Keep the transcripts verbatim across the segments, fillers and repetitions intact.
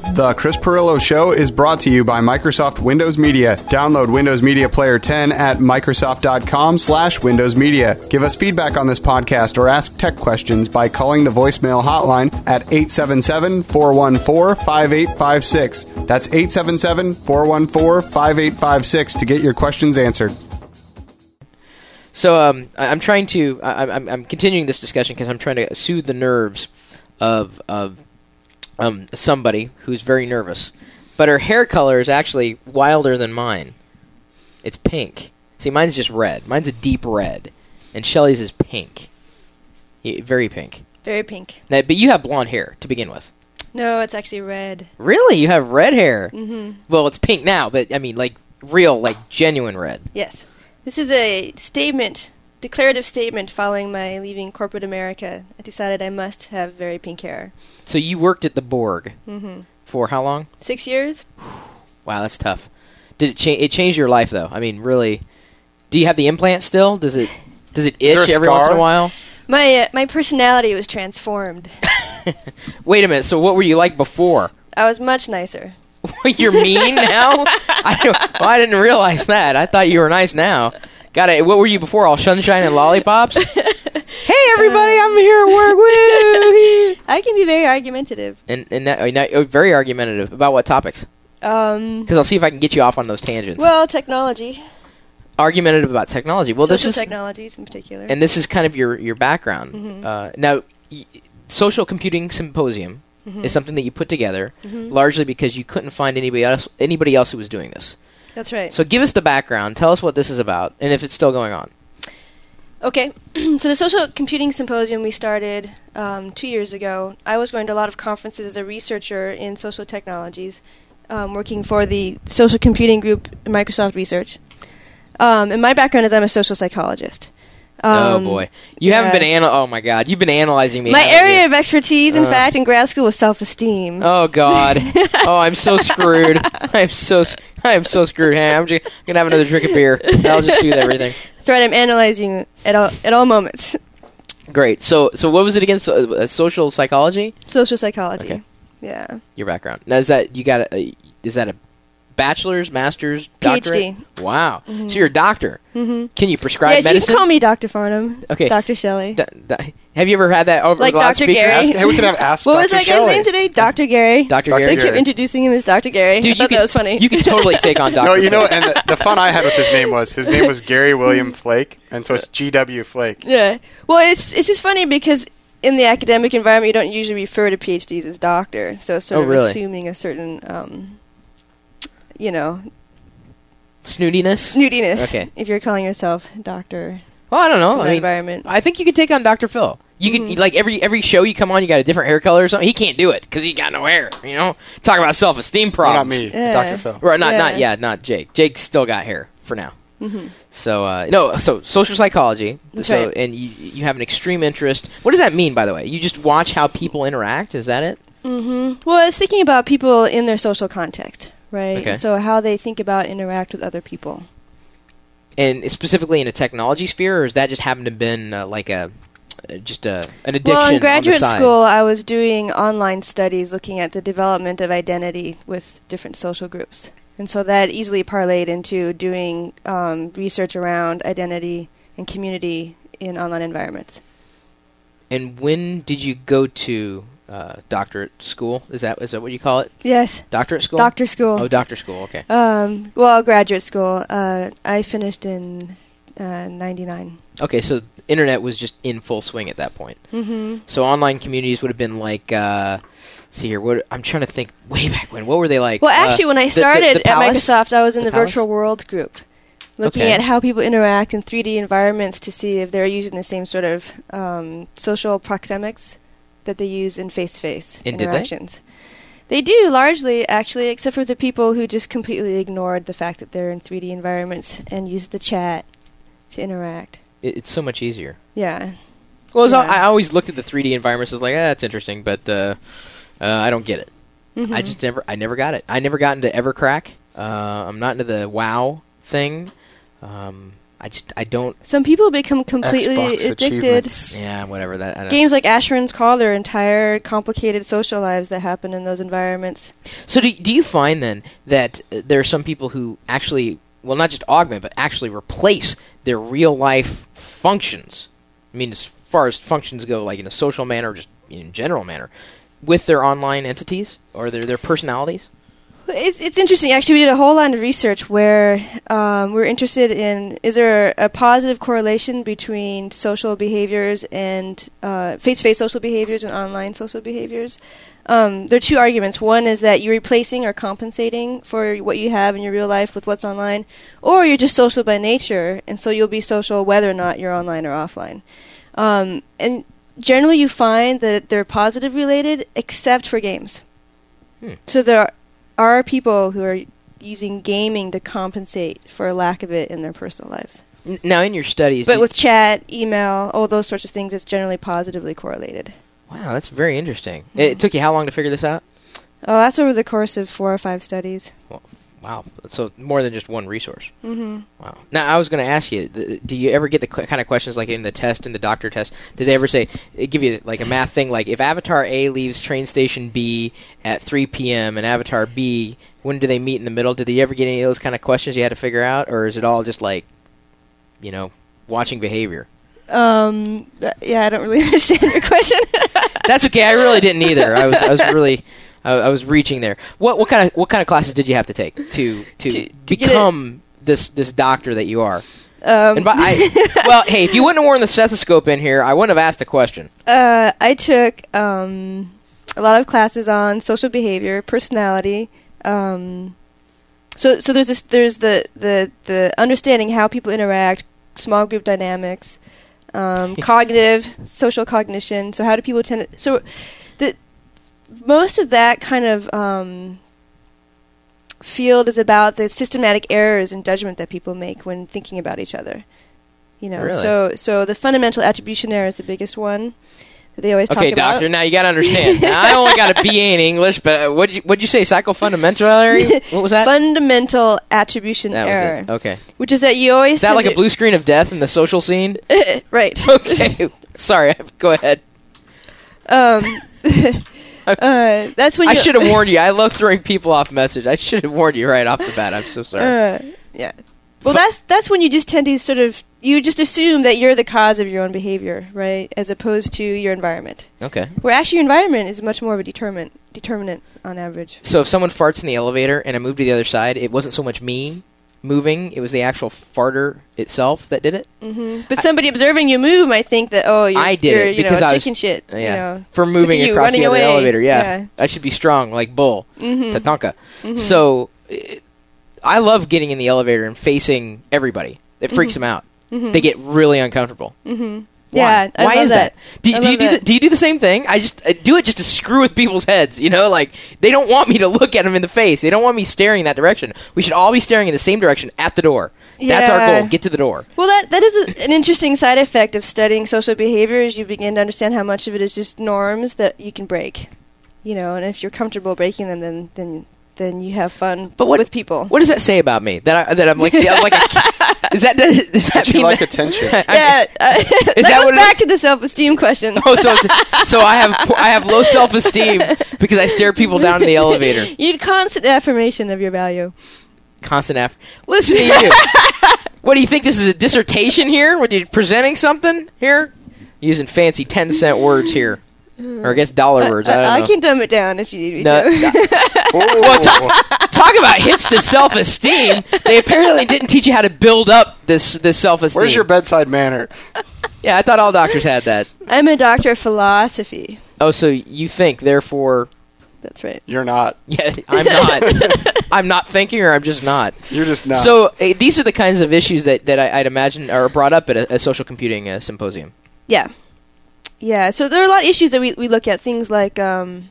The Chris Pirillo Show is brought to you by Microsoft Windows Media. Download Windows Media Player ten at Microsoft.com slash Windows Media. Give us feedback on this podcast or ask tech questions by calling the voicemail hotline at eight seven seven, four one four, five eight five six. That's eight seven seven, four one four, five eight five six to get your questions answered. So um, I- I'm trying to, I- I'm, I'm continuing this discussion because I'm trying to soothe the nerves of of um, somebody who's very nervous. But her hair color is actually wilder than mine. It's pink. See, mine's just red. Mine's a deep red. And Shelly's is pink. Y- Very pink. Very pink. Now, but you have blonde hair to begin with. No, it's actually red. Really? You have red hair? Mm-hmm. Well, it's pink now, but I mean, like, real, like, genuine red. Yes. This is a statement, declarative statement following my leaving corporate America. I decided I must have very pink hair. So you worked at the Borg Mm-hmm. for how long? Six years? Wow, that's tough. Did it change? It changed your life, though. I mean, really. Do you have the implant still? Does it does it Is there itch a every once in a scar? while? My uh, my personality was transformed. Wait a minute. So what were you like before? I was much nicer. You're mean now? I, don't, well, I didn't realize that. I thought you were nice now. Got it. What were you before? All sunshine and lollipops? Hey, everybody! I'm here at work. Woo! I can be very argumentative. And and that, uh, now, uh, very argumentative about what topics? Um, Because I'll see if I can get you off on those tangents. well, technology. Argumentative about technology. Well, Social this is technologies in particular. and this is kind of your your background. Mhm. Uh, now, y- Social Computing Symposium Mhm. is something that you put together Mhm. largely because you couldn't find anybody else anybody else who was doing this. That's right. So give us the background. Tell us what this is about, and if it's still going on. Okay, so the Social Computing Symposium we started um, two years ago. I was going to a lot of conferences as a researcher in social technologies, um, working for the Social Computing Group in Microsoft Research. Um, and my background is I'm a social psychologist. oh Um, boy, you haven't yeah. been anal. Oh my God, you've been analyzing me. My haven't area you? of expertise, in Uh. fact, in grad school was self-esteem. Oh God. Oh, I'm so screwed. I'm so s- I'm so screwed. Hey, I'm just gonna have another drink of beer. I'll just soothe everything. That's right. I'm analyzing at all at all moments. Great. So so what was it again? So, uh, social psychology. Social psychology. Okay. Yeah. Your background. Now is that you got a? Is that a bachelor's, master's, doctorate? PhD. Wow. Mhm. So you're a doctor. Mm-hmm. Can you prescribe Yeah, you medicine? can call me Doctor Farnham. Okay. Doctor Shelley. D- d- have you ever had that over Like the Doctor loudspeaker? Gary. Ask, hey, we could have asked What was Doctor that guy's Shelley. name today? Doctor Gary. Doctor Doctor They Gary. kept introducing him as Doctor Gary. Dude, I thought you that was funny. You can totally take on Doctor No, you know, Phil. and the, the fun I had with his name was his name was Gary William Flake, and so it's G W Flake. Yeah. Well, it's it's just funny because in the academic environment, you don't usually refer to PhDs as doctor, so it's sort Oh, of really? assuming a certain, um, you know, Snootiness. snootiness. Okay. If you're calling yourself doctor Well, I don't know. in I that mean, environment. I think you could take on Doctor Phil. You Mhm. could like every every show you come on, you got a different hair color or something. He can't do it because he got no hair. You know, talk about self esteem Well, not problems. me, Yeah. Doctor Phil. Right? Not not Yeah. yeah, not Jake. Jake's still got hair for now. hmm So uh, no, so social psychology. That's so right. and you you have an extreme interest. What does that mean, by the way? You just watch how people interact. Is that it? hmm Well, it's thinking about people in their social context, right? Okay. So how they think about interact with other people. And specifically in a technology sphere, or has that just happened to have been uh, like a uh, just a an addiction? Well, on in the graduate side? school, I was doing online studies looking at the development of identity with different social groups. And so that easily parlayed into doing um, research around identity and community in online environments. And when did you go to uh, doctorate school? Is that is that what you call it? Yes, Doctorate school? doctor school. Oh, doctor school, okay. Um, well, graduate school. Uh, I finished in uh, ninety-nine. Okay, so internet was just in full swing at that point. Mm-hmm. So online communities would have been like, uh, let's see here, what I'm trying to think way back when. What were they like? Well, Uh, actually, when I the- the- started the at Palace? Microsoft, I was in The the, Palace? virtual world group, looking Okay. at how people interact in three D environments to see if they're using the same sort of um, social proxemics that they use in face-to-face And did they? interactions. They do, largely, actually, except for the people who just completely ignored the fact that they're in three D environments and use the chat to interact. It, it's so much easier. Yeah. Well, it was al- Yeah. I always looked at the three D environments as like, ah, that's interesting, but uh, uh, I don't get it. Mhm. I just never, I never got it. I never got into Evercrack. Uh, I'm not into the WoW thing. Um, I just I don't. Some people become completely Xbox addicted. achievements. Yeah, whatever that. I don't Games like Asheron's Call are entire complicated social lives that happen in those environments. So do do you find then that uh, there are some people who actually, well, not just augment, but actually replace their real life functions? I mean, as far as functions go, like in a social manner, or just in general manner, with their online entities or their their personalities? It's it's interesting. Actually, we did a whole line of research where um, we're interested in, is there a positive correlation between social behaviors and uh, face-to-face social behaviors and online social behaviors? Um, there are two arguments. One is that you're replacing or compensating for what you have in your real life with what's online, or you're just social by nature, and so you'll be social whether or not you're online or offline. Um, and generally you find that they're positive related, except for games. Hmm. So there are are people who are using gaming to compensate for a lack of it in their personal lives. N- now, in your studies... But do- with chat, email, all those sorts of things, it's generally positively correlated. Wow, that's very interesting. It, it took you how long to figure this out? Oh, that's over the course of four or five studies. Well, wow. So more than just one resource. Mm-hmm. Wow. Now, I was going to ask you, th- do you ever get the qu- kind of questions like in the test, in the doctor test? Did they ever say, it give you like a math thing, like if Avatar A leaves train station B at three p.m. and Avatar B, when do they meet in the middle? Did they ever get any of those kind of questions you had to figure out? Or is it all just like, you know, watching behavior? Um, th- yeah, I don't really understand your question. That's okay. I really didn't either. I was, I was really, I, I was reaching there. What, what kind of, what kind of classes did you have to take to, to, To- to get become this, this doctor that you are? Um, And by, I, well, hey, if you wouldn't have worn the stethoscope in here, I wouldn't have asked the question. uh, I took um, a lot of classes on social behavior, personality. Um, so, so there's this, there's the, the, the understanding how people interact, small group dynamics, um, cognitive, social cognition. So, how do people tend to, so the most of that kind of um, field is about the systematic errors and judgment that people make when thinking about each other. You know, Really? so so the fundamental attribution error is the biggest one that they always Okay, talk about. doctor, now you got to understand. Now, I only got a B A in English, but what'd you, what'd you say, psychofundamental? What was that? Fundamental attribution That error, was it. Okay. which is that you always Is that tend like a to- blue screen of death in the social scene? right. Okay. Sorry, go ahead. Um, uh, that's when I you should have warned you. I love throwing people off message. I should have warned you right off the bat. I'm so sorry. Uh, yeah. Well, Fu- that's that's when you just tend to sort of you just assume that you're the cause of your own behavior, right? As opposed to your environment, Okay. where actually your environment is much more of a determinant determinant on average. So if someone farts in the elevator and I moved to the other side, it wasn't so much me moving, it was the actual farter itself that did it? hmm But somebody observing you move might think that oh, you're, I did you're, it you because know, I was- chicken shit. Uh, You yeah. know. For moving Look at you, across the running other away. elevator, yeah. Yeah. I should be strong like bull. Mhm. Tatanka. Mhm. So it, I love getting in the elevator and facing everybody. It freaks them out. Mhm. They get really uncomfortable. Mm-hmm. Why? Yeah, I Why love is that? Do, I do you love do that. the, do you do the same thing? I just I do it just to screw with people's heads. You know, like they don't want me to look at them in the face. They don't want me staring in that direction. We should all be staring in the same direction at the door. That's our Yeah. goal. Get to the door. Well, that that is a, an interesting side effect of studying social behavior. Is you begin to understand how much of it is just norms that you can break. You know, and if you're comfortable breaking them, then then then you have fun But what- with people. What does that say about me? That I, that I'm like I'm like a, is that does that You mean like that- attention. I- yeah, uh, that, that goes what it back is? to the self-esteem question. Oh, so it's, so I have I have low self esteem because I stare people down in the elevator. You need constant affirmation of your value. Constant aff. Listen to you. What do you think? This is a dissertation here? What are you presenting something here? Using fancy ten cent words here, or I guess dollar words. I don't I know. can dumb it down if you need me No, to. no. Well, talk, talk about hits to self esteem. They apparently didn't teach you how to build up this this self esteem. Where's your bedside manner? Yeah, I thought all doctors had that. I'm a doctor of philosophy. Oh, so you think, therefore, That's right. You're not. yeah, I'm not. I'm not thinking, or I'm just not. You're just not. So uh, these are the kinds of issues that, that I, I'd imagine are brought up at a, a social computing uh, symposium. Yeah. Yeah, so there are a lot of issues that we, we look at, things like um,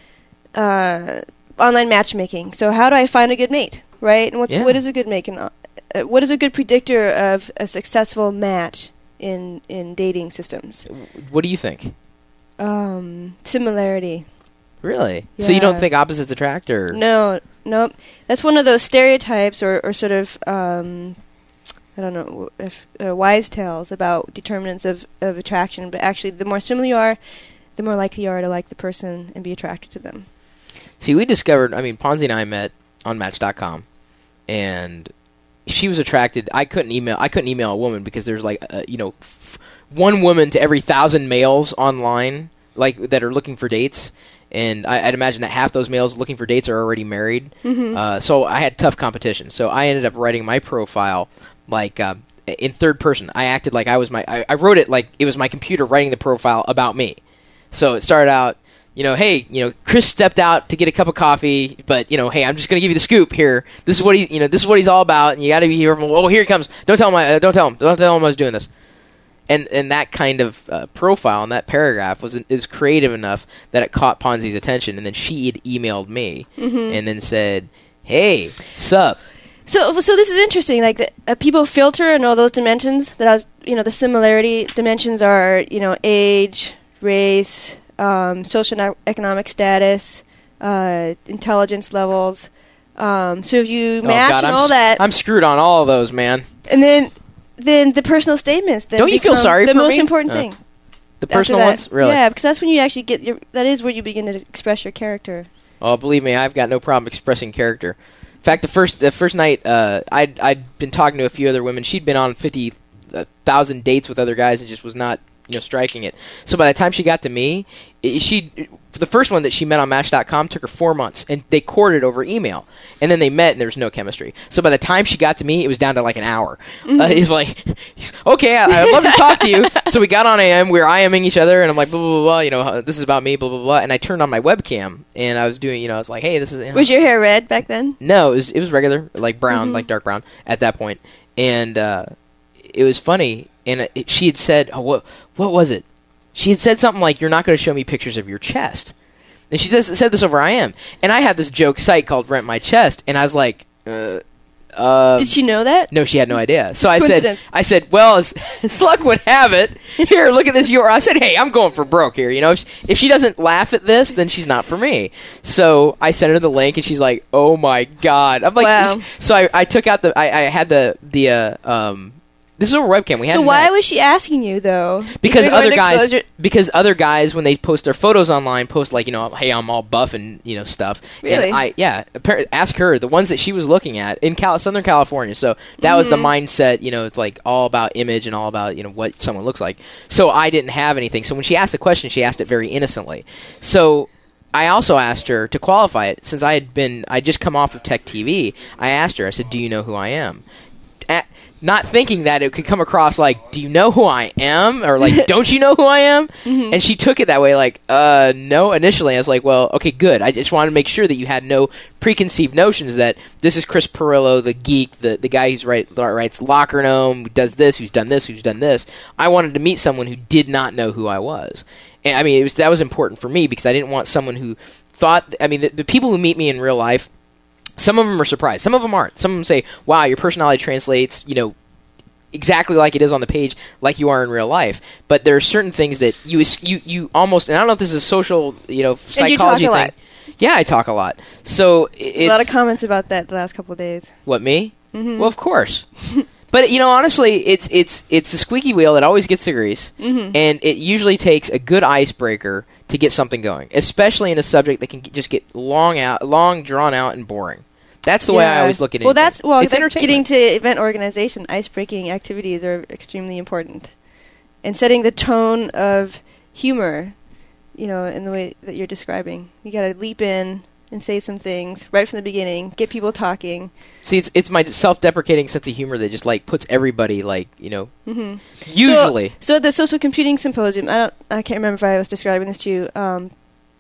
uh, online matchmaking. So how do I find a good mate, right? And what's Yeah. what is a good mate? And, uh, what is a good predictor of a successful match in, in dating systems? What do you think? Um, similarity. Really? So you don't Yeah. think opposites attract, or No, nope. That's one of those stereotypes or, or sort of um, I don't know if uh, wives' tales about determinants of, of attraction, but actually the more similar you are, the more likely you are to like the person and be attracted to them. See, we discovered, I mean, Ponzi and I met on Match dot com, and she was attracted. I couldn't email. I couldn't email a woman because there's like, uh, you know, f- one woman to every thousand males online, like that are looking for dates. And I, I'd imagine that half those males looking for dates are already married. Mm-hmm. Uh, so I had tough competition. So I ended up writing my profile like uh, in third person. I acted like I was my. I, I wrote it like it was my computer writing the profile about me. So it started out, you know, hey, you know, Chris stepped out to get a cup of coffee, but you know, hey, I'm just gonna give you the scoop here. This is what he, you know, this is what he's all about, and you got to be here. Oh, here he comes. Don't tell him. I, uh, don't tell him. Don't tell him I was doing this. And and that kind of uh, profile and that paragraph was is creative enough that it caught Ponzi's attention, and then she had emailed me Mm-hmm. and then said, "Hey, sup?" So, so this is interesting. Like, the, uh, people filter and all those dimensions that I was, you know, the similarity dimensions are, you know, age, race, um, social economic status, uh, intelligence levels. Um, so if you Oh, match God, and I'm all s- that, I'm screwed on all of those, man. and then then the personal statements. Then Don't you feel become sorry the for most me? important Uh, thing? The after personal that. ones, really? Yeah, because that's when you actually get your. That is where you begin to express your character. Oh, believe me, I've got no problem expressing character. In fact, the first the first night, uh, I'd I'd been talking to a few other women. She'd been on fifty thousand dates with other guys and just was not, you know, striking it. So by the time she got to me, it, she the first one that she met on Match dot com took her four months, and they courted over email, and then they met, and there was no chemistry. So by the time she got to me, it was down to like an hour. Mm-hmm. Uh, he's like, he's, okay, I, I'd love to talk to you. So we got on A M, we were IMing each other, and I'm like, blah blah blah, blah, you know, this is about me, blah blah blah, and I turned on my webcam, and I was doing, you know, I was like, hey, this is. You know, Was your hair red back then? no, it was it was regular, like brown, Mhm. like dark brown at that point, and uh, it was funny. And it, she had said, "Oh, what what was it?" She had said something like, "You're not going to show me pictures of your chest." And she does, said this over I M, and I had this joke site called Rent My Chest, and I was like, uh, uh, Did she know that? no, she had no idea. So Just I said, coincidence. I said, well, as, as luck would have it, here, look at this U R L. I said, hey, I'm going for broke here. You know, if, if she doesn't laugh at this, then she's not for me. So I sent her the link, and she's like, oh my god. I'm like, Wow. so I, I took out the, I, I had the the uh, um. This is over webcam. We had So why was she asking you though? because If you're other going to guys expose your- because other guys when they post their photos online post like, you know, hey, I'm all buff and, you know, stuff. Really? And I yeah, appar- ask her the ones that she was looking at in Cal- Southern California. So that was the Mhm. mindset, you know, it's like all about image and all about, you know, what someone looks like. So I didn't have anything. So when she asked the question, she asked it very innocently. So I also asked her to qualify it since I had been I just come off of Tech T V. I asked her, I said, "Do you know who I am?" At, not thinking that it could come across like, do you know who I am? Or like, don't you know who I am? Mhm. And she took it that way, like, uh, no. Initially, I was like, well, okay, good. I just wanted to make sure that you had no preconceived notions that this is Chris Pirillo, the geek, the, the guy who's write, writes Locker Gnome, who does this, who's done this, who's done this. I wanted to meet someone who did not know who I was. And I mean, it was, that was important for me because I didn't want someone who thought, I mean, the, the people who meet me in real life, some of them are surprised. Some of them aren't. Some of them say, wow, your personality translates, you know, exactly like it is on the page, like you are in real life. But there are certain things that you you you almost, and I don't know if this is a social, you know, And you talk psychology a thing. lot. Yeah, I talk a lot. So it's a lot of comments about that the last couple of days. what me? Mhm. Well, of course. But you know, honestly, it's it's it's the squeaky wheel that always gets the grease, Mhm. and it usually takes a good icebreaker to get something going, especially in a subject that can just get long out, long drawn out, and boring. That's the way I Yeah. always look at it. Well, that's well. it's that- entertainment. Getting to event organization, ice-breaking activities are extremely important, and setting the tone of humor, you know, in the way that you're describing. You got to leap in and say some things right from the beginning, get people talking. See, it's it's my self-deprecating sense of humor that just like puts everybody like, you know, hmm usually. So, so at the Social Computing Symposium, I don't, I can't remember if I was describing this to you. Um,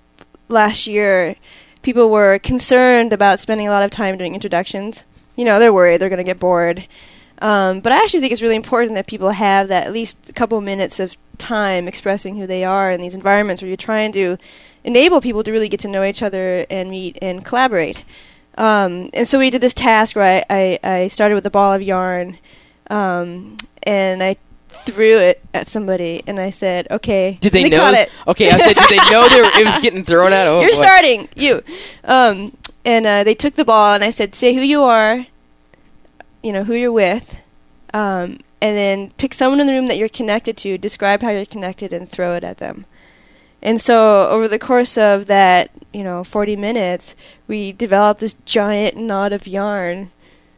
last year, people were concerned about spending a lot of time doing introductions. You know, they're worried they're going to get bored. Um, but I actually think it's really important that people have that at least a couple minutes of time expressing who they are in these environments where you're trying to enable people to really get to know each other and meet and collaborate. Um, and so we did this task where I, I, I started with a ball of yarn, um, and I threw it at somebody, and I said, okay. Did they and know? caught it. Okay, I said, did they know they were, it was getting thrown at? Oh, You're boy. starting, you. Um, and uh, they took the ball, and I said, say who you are, you know, who you're with, um, and then pick someone in the room that you're connected to, describe how you're connected, and throw it at them. And so over the course of that, you know, forty minutes, we developed this giant knot of yarn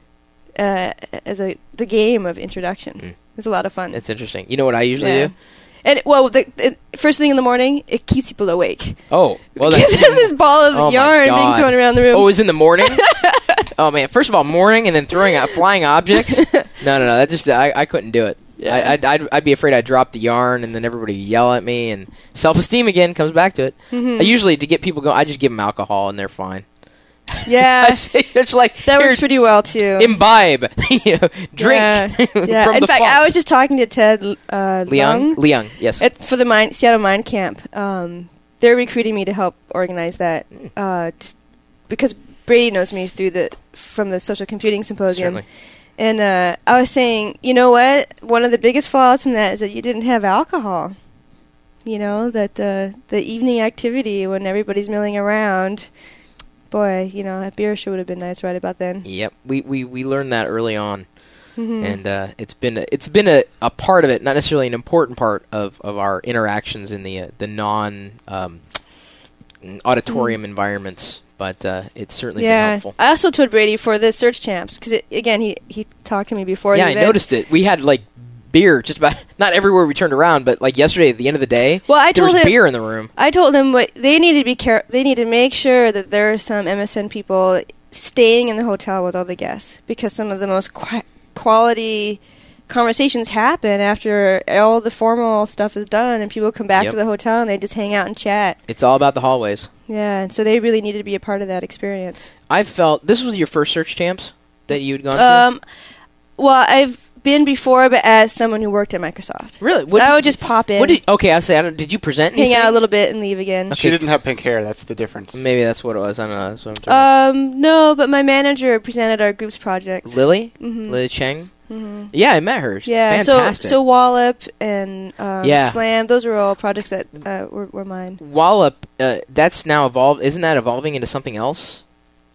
uh, as a the game of introduction. Mm. It was a lot of fun. It's interesting. You know what I usually yeah. do? And well, the, the first thing in the morning, it keeps people awake. Oh, well, because there's this ball of oh yarn being thrown around the room. Oh, it was in the morning. Oh man! First of all, morning, and then throwing out flying objects. No, no, no. That just I, I couldn't do it. Yeah. I, I'd, I'd I'd be afraid I'd drop the yarn, and then everybody would yell at me, and self-esteem again comes back to it. Mm-hmm. I usually to get people going, I just give them alcohol, and they're fine. Yeah, it's like that works pretty well too. Imbibe, you know, drink. Yeah, yeah. From in the fact, funk. I was just talking to Ted uh, Leung. Leung, yes, at, for the mine, Seattle Mine Camp. Um, they're recruiting me to help organize that, uh, just because Brady knows me through the from the Social Computing Symposium. Certainly. And uh, I was saying, you know what? One of the biggest flaws from that is that you didn't have alcohol. You know, that uh, the evening activity when everybody's milling around. Boy, you know, a beer sure would have been nice right about then. Yep, we we, we learned that early on, mm-hmm. and uh, it's been a, it's been a, a part of it, not necessarily an important part of, of our interactions in the uh, the non um, auditorium mm-hmm. environments. But uh, it's certainly yeah. been helpful. I also told Brady for the search champs because again, he he talked to me before. Yeah, the I event. noticed it. We had like beer just about not everywhere we turned around, but like yesterday at the end of the day, well, I there told was him, beer in the room. I told them what they need to be care. They need to make sure that there are some M S N people staying in the hotel with all the guests because some of the most qu- quality conversations happen after all the formal stuff is done and people come back yep. to the hotel and they just hang out and chat. It's all about the hallways. Yeah, and so they really needed to be a part of that experience. I felt this was your first search champs that you had gone um, to. Well, I've been before, but as someone who worked at Microsoft. Really? So I would just pop in. What did, okay, I say, I don't, did you present anything? Hang out a little bit and leave again. Okay. She didn't have pink hair. That's the difference. Maybe that's what it was. I don't know. That's what I'm um, no, but my manager presented our group's projects. Lily? Mm-hmm. Lily Cheng? Mm-hmm. Yeah, I met her. Yeah, fantastic. so so Wallop and um, yeah. Slam, those are all projects that uh, were, were mine. Wallop, uh, that's now evolved. Isn't that evolving into something else?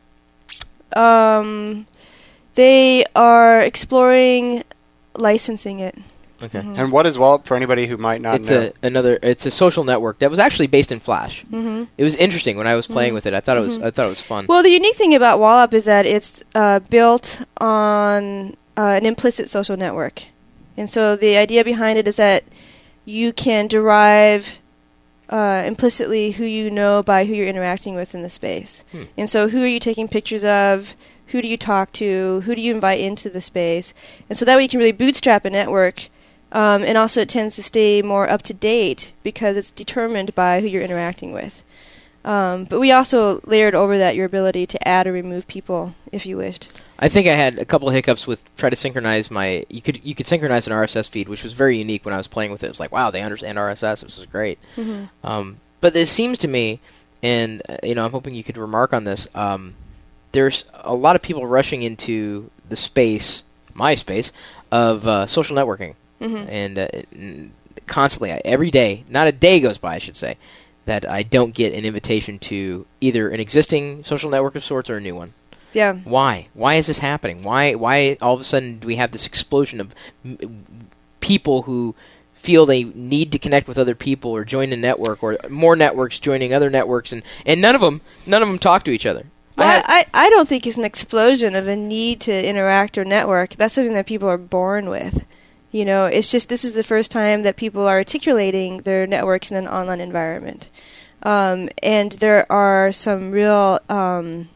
Um, they are exploring licensing it. Okay. Mm-hmm. And what is Wallop for anybody who might not it's know? It's a another. It's a social network that was actually based in Flash. Mm-hmm. It was interesting when I was playing mm-hmm. with it. I thought it was. Mm-hmm. I thought it was fun. Well, the unique thing about Wallop is that it's uh, built on uh, an implicit social network, and so the idea behind it is that you can derive uh, implicitly who you know by who you're interacting with in the space. Hmm. And so, who are you taking pictures of? Who do you talk to? Who do you invite into the space? And so that way you can really bootstrap a network. Um, and also it tends to stay more up to date because it's determined by who you're interacting with. Um, but we also layered over that your ability to add or remove people if you wished. I think I had a couple of hiccups with try to synchronize my. You could you could synchronize an R S S feed, which was very unique when I was playing with it. It was like, wow, they understand R S S. This is great. Mm-hmm. Um, but it seems to me, and uh, you know, I'm hoping you could remark on this. Um, there's a lot of people rushing into the space, my space, of uh, social networking. Mm-hmm. And uh, constantly, I, every day, not a day goes by, I should say, that I don't get an invitation to either an existing social network of sorts or a new one. Yeah. Why? Why is this happening? Why? Why all of a sudden do we have this explosion of m- people who feel they need to connect with other people or join a network, or more networks joining other networks, and, and none of them none of them talk to each other. Well, I, had, I, I don't think it's an explosion of a need to interact or network. That's something that people are born with. You know, it's just this is the first time that people are articulating their networks in an online environment. Um, and there are some real um,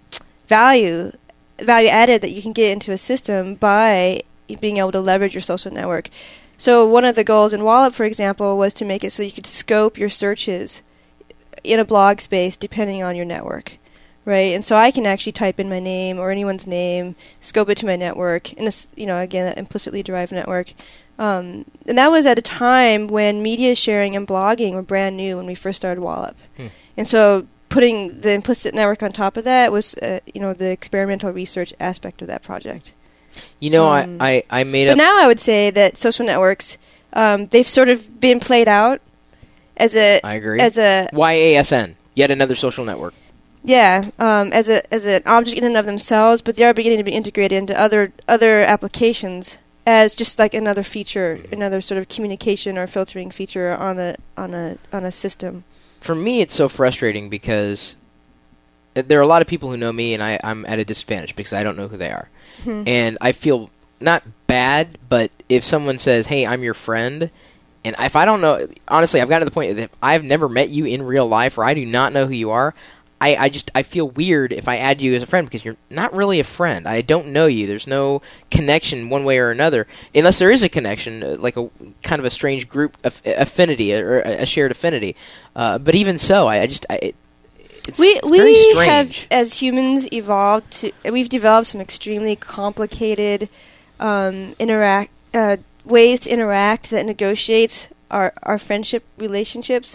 value value added that you can get into a system by being able to leverage your social network. So one of the goals in Wallop, for example, was to make it so you could scope your searches in a blog space depending on your network. Right, and so I can actually type in my name or anyone's name, scope it to my network, in this, you know, again, an implicitly derived network. Um, and that was at a time when media sharing and blogging were brand new when we first started Wallop. Hmm. And so putting the implicit network on top of that was, uh, you know, the experimental research aspect of that project. You know, um, I, I, I made but up... But now I would say that social networks, um, they've sort of been played out as a... I agree. As a Y A S N, yet another social network. Yeah, um, as a as an object in and of themselves, but they are beginning to be integrated into other other applications as just like another feature, another sort of communication or filtering feature on a on a on a system. For me, it's so frustrating because there are a lot of people who know me, and I, I'm at a disadvantage because I don't know who they are. Hmm. And I feel not bad, but if someone says, hey, I'm your friend, and if I don't know, honestly, I've gotten to the point that if I've never met you in real life or I do not know who you are, I, I just I feel weird if I add you as a friend because you're not really a friend. I don't know you. There's no connection one way or another, unless there is a connection, uh, like a kind of a strange group of affinity or a, a shared affinity. Uh, but even so, I, I just I, it, it's, we it's very we strange. have, as humans, evolved to. We've developed some extremely complicated um, interact uh, ways to interact that negotiates our our friendship relationships.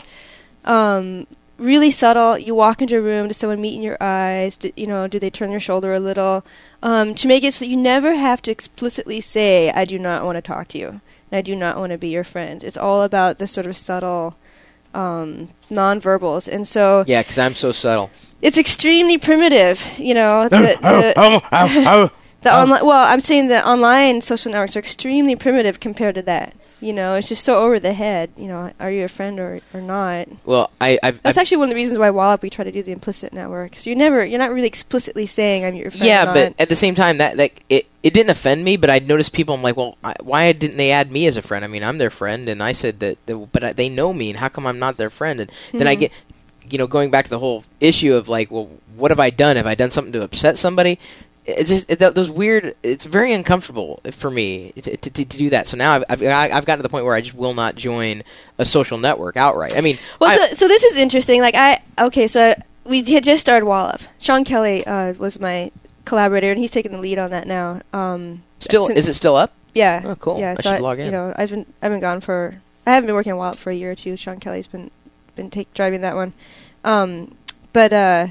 Um, really subtle. You walk into a room, does someone meet in your eyes? Do, you know, do they turn their shoulder a little? Um, to make it so that you never have to explicitly say, I do not want to talk to you, and I do not want to be your friend. It's all about the sort of subtle um, non-verbals. And so... Yeah, because I'm so subtle. It's extremely primitive, you know. The, the, the online, well, I'm saying that online social networks are extremely primitive compared to that. You know, it's just so over the head. You know, are you a friend or, or not? Well, I, I've, that's I've, actually one of the reasons why Wallop we try to do the implicit network. So you never, you're not really explicitly saying I'm your friend. Yeah, or not. but at the same time, that, that it it didn't offend me. But I noticed people. I'm like, well, I, why didn't they add me as a friend? I mean, I'm their friend, and I said that, that but I, they know me, and how come I'm not their friend? And mm-hmm. then I get, you know, going back to the whole issue of like, well, what have I done? Have I done something to upset somebody? It's just it, those weird. It's very uncomfortable for me to, to, to do that. So now I've, I've I've gotten to the point where I just will not join a social network outright. I mean, well, I, so so this is interesting. Like I okay, so we had just started Wallop. Sean Kelly uh, was my collaborator, and he's taking the lead on that now. Um, still, is it still up? Yeah. Oh, cool. Yeah, I so should log in. You know, I've been I've been gone for I haven't been working on Wallop for a year or two. Sean Kelly's been been take, driving that one, um, but. Uh,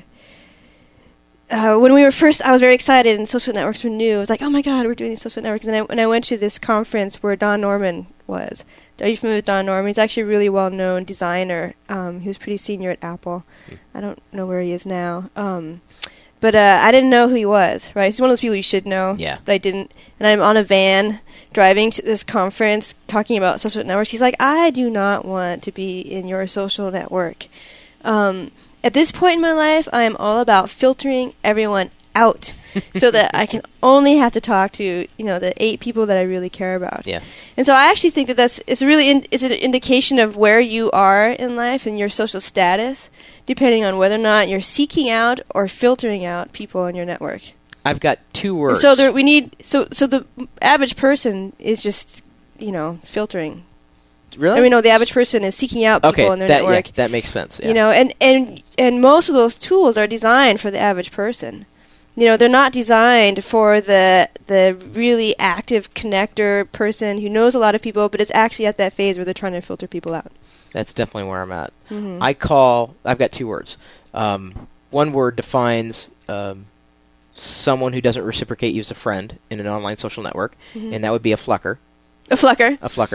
Uh, when we were first, I was very excited, and social networks were new. I was like, "Oh my God, we're doing these social networks!" And I, and I went to this conference where Don Norman was. Are you familiar with Don Norman? He's actually a really well-known designer. Um, he was pretty senior at Apple. Mm. I don't know where he is now, um, but uh, I didn't know who he was. Right? He's one of those people you should know, yeah. but I didn't. And I'm on a van driving to this conference, talking about social networks. He's like, "I do not want to be in your social network." Um, At this point in my life, I am all about filtering everyone out so that I can only have to talk to, you know, the eight people that I really care about. Yeah. And so I actually think that that's it's really in, it's an indication of where you are in life and your social status, depending on whether or not you're seeking out or filtering out people in your network. I've got two words. And so there, we need so so the average person is just, you know, filtering. Really? I mean, no, the average person is seeking out people okay, in their that, network. Yeah, that makes sense. Yeah. You know, and, and and most of those tools are designed for the average person. You know, they're not designed for the the really active connector person who knows a lot of people, but it's actually at that phase where they're trying to filter people out. That's definitely where I'm at. Mm-hmm. I call, I've got two words. Um, one word defines um, someone who doesn't reciprocate you as a friend in an online social network, mm-hmm. and that would be a flucker. A flucker. A flucker.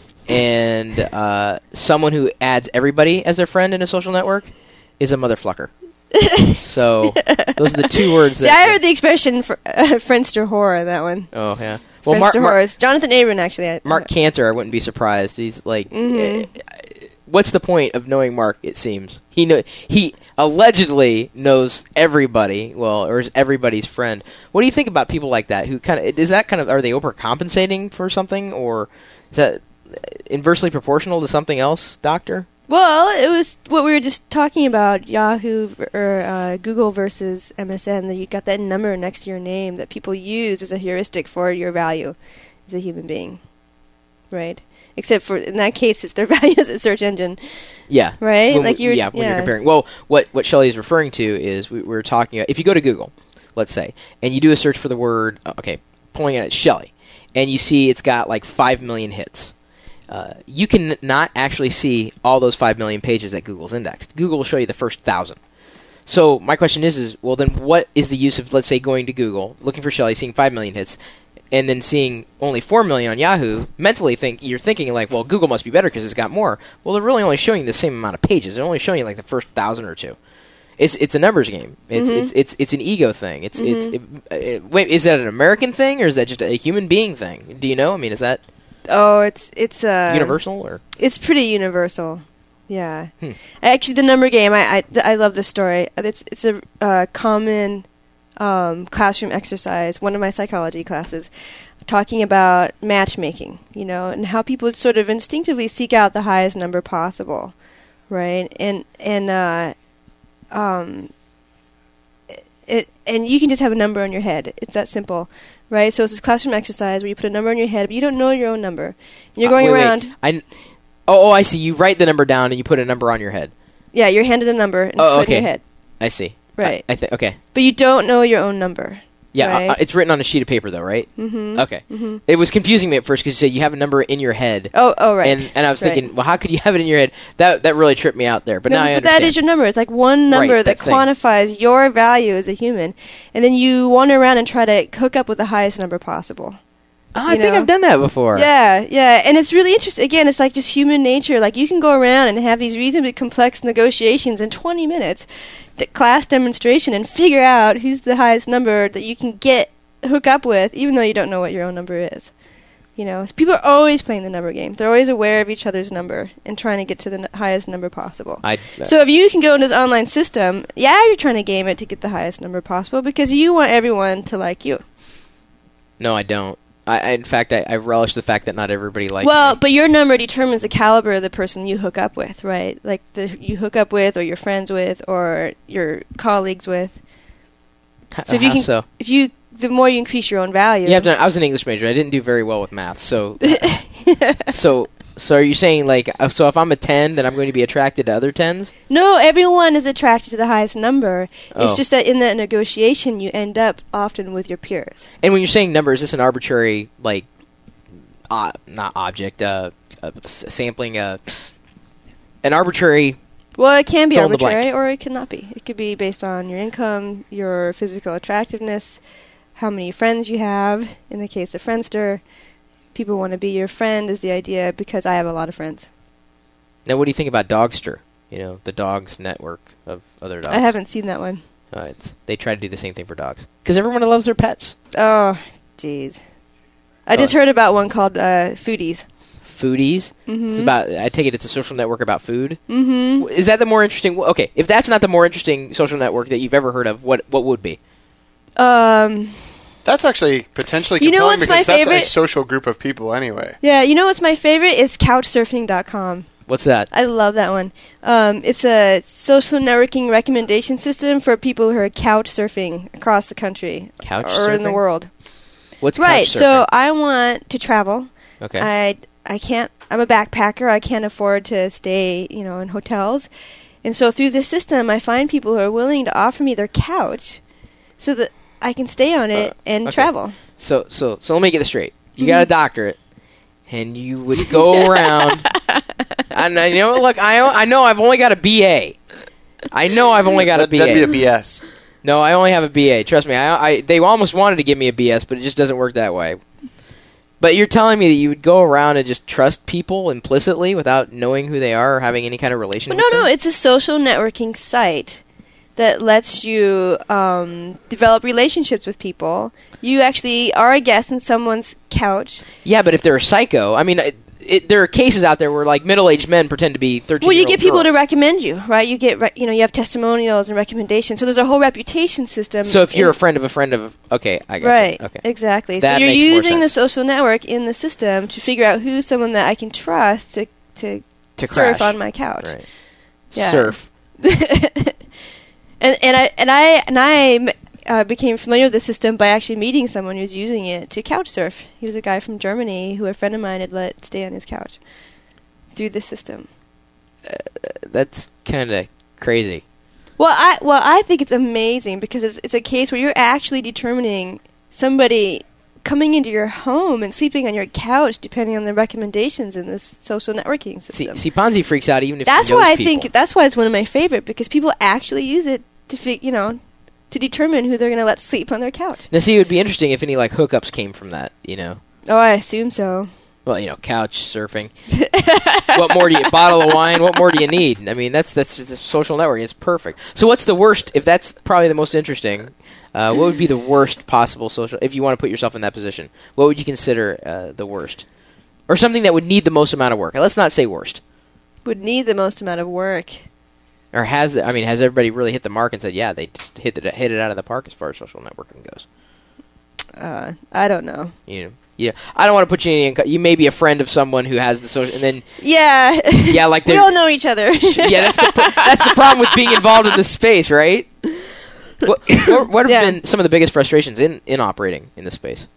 And uh, someone who adds everybody as their friend in a social network is a motherflucker. So those are the two words. See, that I heard the expression for, uh, "Friendster whore" that one. Oh yeah. Well, Friendster Mark, Mark, whores. Jonathan Abram actually. I, Mark Cantor, I wouldn't be surprised. He's like, mm-hmm. uh, what's the point of knowing Mark? It seems he know he allegedly knows everybody. Well, or is everybody's friend. What do you think about people like that? Who kind of is that kind of are they overcompensating for something, or is that inversely proportional to something else, Doctor? Well, it was what we were just talking about, Yahoo or uh, Google versus M S N, that you got that number next to your name that people use as a heuristic for your value as a human being, right? Except for, in that case, it's their value as a search engine. Yeah. Right? When, like you're, yeah, when yeah. you're comparing. Well, what, what Shelley is referring to is we, we were talking about, if you go to Google, let's say, and you do a search for the word, okay, pulling it at Shelley, and you see it's got like five million hits. Uh, you can not actually see all those five million pages that Google's indexed. Google will show you the first thousand. So my question is, is well, then what is the use of, let's say, going to Google, looking for Shelley, seeing five million hits, and then seeing only four million on Yahoo? Mentally, think you're thinking like, well, Google must be better because it's got more. Well, they're really only showing you the same amount of pages. They're only showing you like the first thousand or two. It's it's a numbers game. It's Mhm. it's it's it's an ego thing. It's Mhm. it's it, it, wait. Is that an American thing or is that just a human being thing? Do you know? I mean, is that Oh, it's it's uh, universal or? It's pretty universal. Yeah. Hmm. Actually, the number game. I I, th- I love this story. It's it's a uh, common um, classroom exercise. One of my psychology classes, talking about matchmaking. You know, and how people sort of instinctively seek out the highest number possible, right? And and uh, um, it and you can just have a number on your head. It's that simple. Right, so it's this classroom exercise where you put a number on your head, but you don't know your own number. And you're Uh, going wait, wait. around. I kn- oh oh I see. You write the number down and you put a number on your head. Yeah, you're handed a number and Oh, put it okay. in your head. I see. Right. I, I think okay. But you don't know your own number. Yeah, right? uh, it's written on a sheet of paper though, right? Mm-hmm. Okay. Mm-hmm. It was confusing me at first because you said you have a number in your head. Oh, oh, right. And and I was Right. thinking, well, how could you have it in your head? That that really tripped me out there. But no, now I but understand. that is your number. It's like one number Right, that, that thing. quantifies your value as a human, and then you wander around and try to hook up with the highest number possible. Oh, I you think know? I've done that before. Yeah, yeah, and it's really interesting. Again, it's like just human nature. Like you can go around and have these reasonably complex negotiations in twenty minutes, the class demonstration, and figure out who's the highest number that you can get hook up with, even though you don't know what your own number is. You know, people are always playing the number game. They're always aware of each other's number and trying to get to the n- highest number possible. I, uh, So if you can go in this online system, yeah, you're trying to game it to get the highest number possible because you want everyone to like you. no, I don't. I, I in fact, I, I relish the fact that not everybody likes Well, me. but your number determines the caliber of the person you hook up with, right? Like the you hook up with, or your friends with, or your colleagues with. H- So if you how can, so? if you, the more you increase your own value. You have to, I was an English major. I didn't do very well with math. So, so, so are you saying like, uh, so if I'm a ten, then I'm going to be attracted to other tens? No, everyone is attracted to the highest number. Oh. It's just that in that negotiation, you end up often with your peers. And when you're saying number, is this an arbitrary, like, uh, not object, uh, uh, s- sampling, uh, an arbitrary? Well, it can be Fill in the arbitrary, blank. or it cannot be. It could be based on your income, your physical attractiveness, how many friends you have. In the case of Friendster, people want to be your friend is the idea because I have a lot of friends. Now, what do you think about Dogster? You know, the dogs network of other dogs. I haven't seen that one. Uh, it's, they try to do the same thing for dogs because everyone loves their pets. Oh, jeez. I just Oh. heard about one called uh, Foodies. Foodies. Mm-hmm. It's about. I take it it's a social network about food. Mm-hmm. Is that the more interesting? well, Okay, if that's not the more interesting social network that you've ever heard of, what what would be? Um, That's actually potentially You know compelling what's my because that's favorite? a social group of people anyway. yeah, you know what's my favorite is couch surfing dot com. What's that? I love that one. Um, it's a social networking recommendation system for people who are couch surfing across the country Couch or in the surfing? world. What's Right. couch So surfing? I want to travel. Okay. I I can't. I'm a backpacker. I can't afford to stay, you know, in hotels. And so through this system, I find people who are willing to offer me their couch, so that I can stay on it Uh, and okay. travel. so so so let me get this straight. You Mm-hmm. got a doctorate, and you would go around. And I you know, look, I o- I know I've only got a B A. I know I've only got a That- B A. That'd be a B S. No, I only have a B A. Trust me. I, I they almost wanted to give me a B S, but it just doesn't work that way. But you're telling me that you would go around and just trust people implicitly without knowing who they are or having any kind of relation But with no, them? no, it's a social networking site that lets you um, develop relationships with people. You actually are a guest in someone's couch. Yeah, but if they're a psycho, I mean, it, it, there are cases out there where like middle-aged men pretend to be thirteen. Well, you get people to recommend you, right? You get, re- you know, you have testimonials and recommendations. So there's a whole reputation system. So if you're in- a friend of a friend of, okay, I got you. right, Okay, exactly. That so you're makes more using the sense. social network in the system to figure out who's someone that I can trust to to, to surf crash. on my couch. Right. Yeah. Surf. and and I and I and I uh, became familiar with the system by actually meeting someone who's using it to couch surf. He was a guy from Germany who a friend of mine had let stay on his couch through the system. That's kind of crazy. Well, I well I think it's amazing because it's it's a case where you're actually determining somebody coming into your home and sleeping on your couch depending on the recommendations in this social networking See, system. see, Ponzi freaks out even if That's he knows why I people. think that's why it's one of my favorite because people actually use it to fi- you know to determine who they're going to let sleep on their couch. Now, see, it would be interesting if any like hookups came from that. You know. Oh, I assume so. Well, you know, couch surfing. What more do you bottle of wine? What more do you need? I mean, that's that's just a social network. It's perfect. So, what's the worst? If that's probably the most interesting, uh, what would be the worst possible social? If you want to put yourself in that position, what would you consider uh, the worst, or something that would need the most amount of work? Let's not say worst. Would need the most amount of work. Or has I mean, has everybody really hit the mark and said, yeah, they hit it hit it out of the park as far as social networking goes? Uh, I don't know. You know, yeah, I don't want to put you in. You may be a friend of someone who has the social, and then yeah, yeah, like we all know each other. Yeah, that's the pr- that's the problem with being involved in this space, right? What what, what have yeah. been some of the biggest frustrations in, in operating in this space?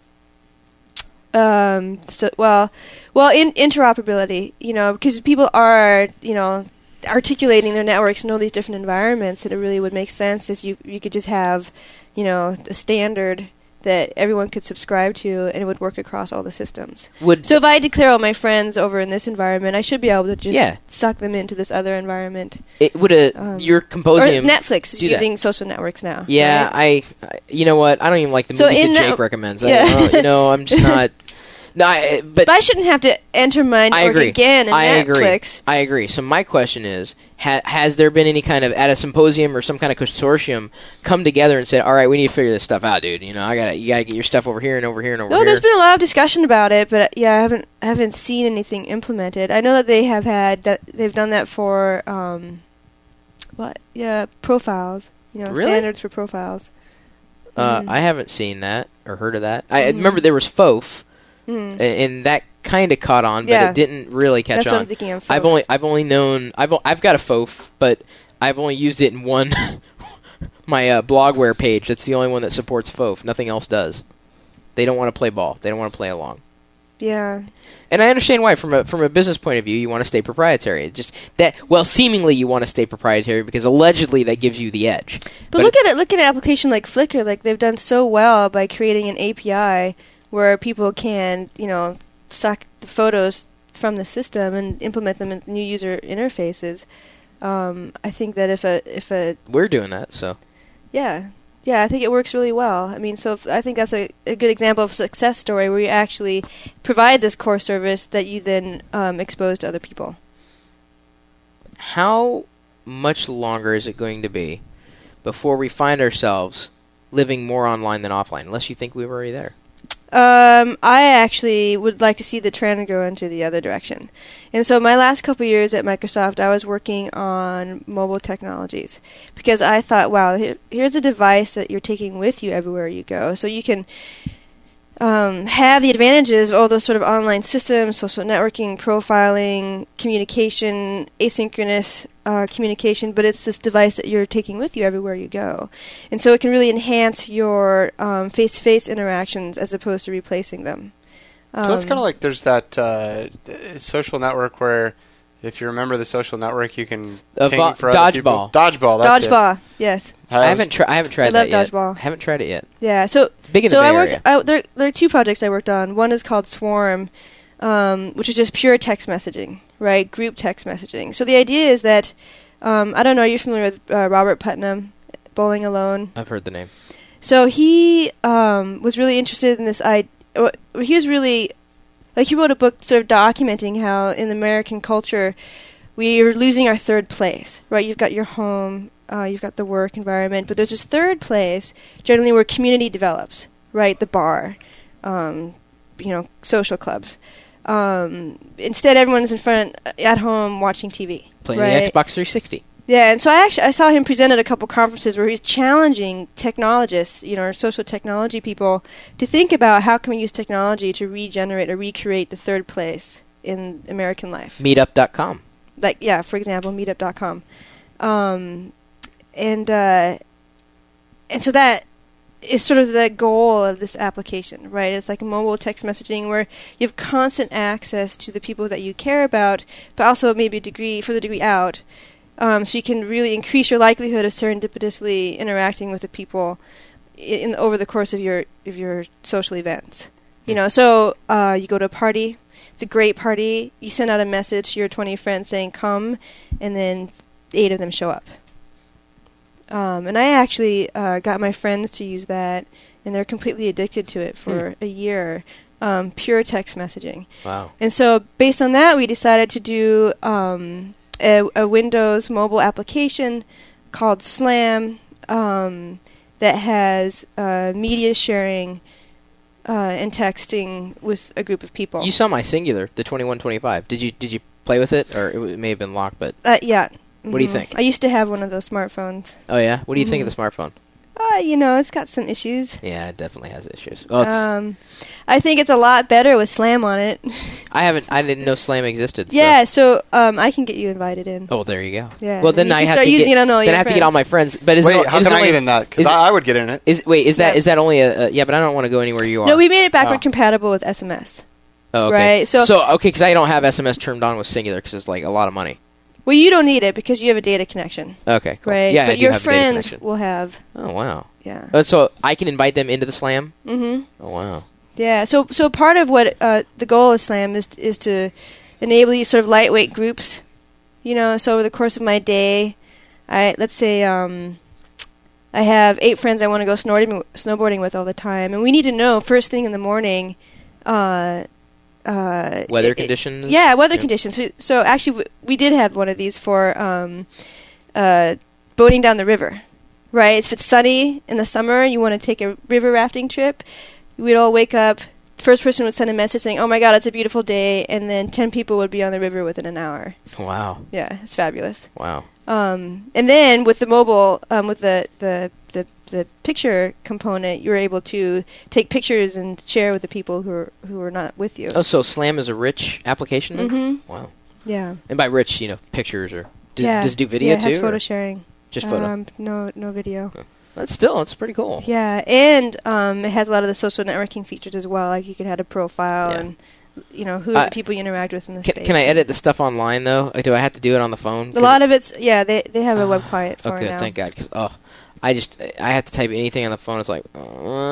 Um. So well, well, in interoperability, you know, because people are, you know, articulating their networks in all these different environments, and it really would make sense if you you could just have, you know, a standard that everyone could subscribe to, and it would work across all the systems. Would so if I declare all my friends over in this environment, I should be able to just yeah. suck them into this other environment. It would a um, your Composium. Or Netflix is using that. social networks now. Yeah, right? I, I. You know what? I don't even like the So movies that in Jake that- recommends. yeah. I don't know, you know, I'm just not. No, I, but, But I shouldn't have to enter my I network agree. again in I Netflix. agree. I agree. So my question is, ha- has there been any kind of, at a symposium or some kind of consortium, come together and said, all right, we need to figure this stuff out, dude. You know, I gotta, you gotta get your stuff over here and over here and over No, here. there's been a lot of discussion about it, but uh, yeah, I haven't I haven't seen anything implemented. I know that they have had that they've done that for um, what? Yeah, profiles. You know, Really? standards for profiles. Uh, Mm. I haven't seen that or heard of that. I Mhm. remember there was F O F, Mm. a- and that kind of caught on, but Yeah. it didn't really catch That's on. what I'm thinking of. I've only I've only known I've o- I've got a F O F, but I've only used it in one my uh, blogware page. That's the only one that supports F O F. Nothing else does. They don't want to play ball. They don't want to play along. Yeah. And I understand why. From a from a business point of view, you want to stay proprietary. It's just that well, seemingly you want to stay proprietary because allegedly that gives you the edge. But, But look at it. Look at an application like Flickr. Like they've done so well by creating an A P I where people can, you know, suck the photos from the system and implement them in new user interfaces. Um, I think that if a if a We're doing that, so yeah yeah I think it works really well. I mean, so if, I think that's a, a good example of a success story where you actually provide this core service that you then um, expose to other people. how much longer is it going to be before we find ourselves living more online than offline? Unless you think we were already there. Um, I actually would like to see the trend go into the other direction. And so my last couple years at Microsoft, I was working on mobile technologies because I thought, wow, here, here's a device that you're taking with you everywhere you go. So you can um, have the advantages of all those sort of online systems, social networking, profiling, communication, asynchronous uh, communication, but it's this device that you're taking with you everywhere you go. And so it can really enhance your um, face-to-face interactions as opposed to replacing them. Um, So it's kind of like there's that uh, social network where if you remember the social network, you can Uh, ping vo- for other people. Dodgeball. Dodgeball. That's Dodgeball, yes. It. I haven't tried. I haven't tried I that love yet. Dodgeball. I haven't tried it yet. Yeah, so It's big in so the Bay I worked. Area. I, there, there are two projects I worked on. One is called Swarm, um, which is just pure text messaging, right? Group text messaging. So the idea is that um, I don't know. Are you familiar with uh, Robert Putnam, Bowling Alone? I've heard the name. So he um, was really interested in this idea. He was really like he wrote a book sort of documenting how in American culture we are losing our third place, right? You've got your home, uh, you've got the work environment, but there's this third place generally where community develops, right? The bar, um, you know, social clubs. Um, instead, everyone's in front at home watching T V, Playing right? the Xbox three sixty. Yeah, and so I actually I saw him present at a couple conferences where he's challenging technologists, you know, or social technology people, to think about how can we use technology to regenerate or recreate the third place in American life. Meetup dot com. Like, yeah, for example, meetup dot com. Um, and uh, and so that is sort of the goal of this application, right? It's like mobile text messaging where you have constant access to the people that you care about, but also maybe a degree, for the degree out. Um, so you can really increase your likelihood of serendipitously interacting with the people in, in over the course of your of your social events. You know, so uh, you go to a party. It's a great party. You send out a message to your twenty friends saying come, and then eight of them show up. Um, and I actually uh, got my friends to use that, and they're completely addicted to it for Hmm. a year. um, pure text messaging. Wow. And so based on that, we decided to do um, a, a Windows mobile application called Slam um, that has uh, media sharing uh, and texting with a group of people. You saw my Singular, the twenty-one twenty-five. Did you did you play with it, or it, w- it may have been locked? But Uh, yeah. What do you Mhm. think? I used to have one of those smartphones. oh yeah, what do you think Mhm. of the smartphone? Uh, you know, it's got some issues. Yeah, it definitely has issues. Well, it's, Um, I think it's a lot better with Slam on it. I haven't. I didn't know Slam existed. So. Yeah, so um, I can get you invited in. Oh, there you go. Yeah. Well, then You I can have start to using get. it on all then your I have to get all friends. my friends. But is Wait, it, how is can it I only, get in that? Because is it- I, I would get in it. Is wait, is that Yeah. is that only a, a yeah? But I don't want to go anywhere you are. No, we made it backward Oh. compatible with S M S. oh, okay. right, so- so okay, because I don't have S M S turned on with Singular because it's like a lot of money. Well, you don't need it because you have a data connection, Okay, cool. right? Yeah, but I do your have a data friends connection. will have. Oh wow. Yeah. Uh, so I can invite them into the Slam. Mm-hmm. Oh wow. Yeah. So so part of what uh, the goal of Slam is is to enable these sort of lightweight groups. You know, so over the course of my day, I let's say um, I have eight friends I want to go snowboarding snowboarding with all the time, and we need to know first thing in the morning. Uh, uh, Weather it- it- conditions. Yeah, weather Yeah. conditions. So, so actually, w- we did have one of these for um, uh, boating down the river, right? If it's sunny in the summer, you want to take a river rafting trip. We'd all wake up. First person would send a message saying, "Oh my God, it's a beautiful day," and then ten people would be on the river within an hour. Wow. Yeah, it's fabulous. Wow. Um, and then with the mobile, um, with the, the the the picture component, you're able to take pictures and share with the people who are who are not with you. Oh, so Slam is a rich application then? Mm-hmm. Wow. Yeah. And by rich, you know, pictures or does, yeah. does it do video yeah, it too? has or photo sharing. just photo. Um, no, no video. That's still, it's pretty cool. Yeah, and um, it has a lot of the social networking features as well. Like you could have a profile Yeah. and you know who are Uh, the people you interact with in the Can, space. can I edit the stuff online though? Like, do I have to do it on the phone? A lot of it's yeah. They they have a web client for okay, it now. thank God. Cause, oh, I just I have to type anything on the phone. It's like uh,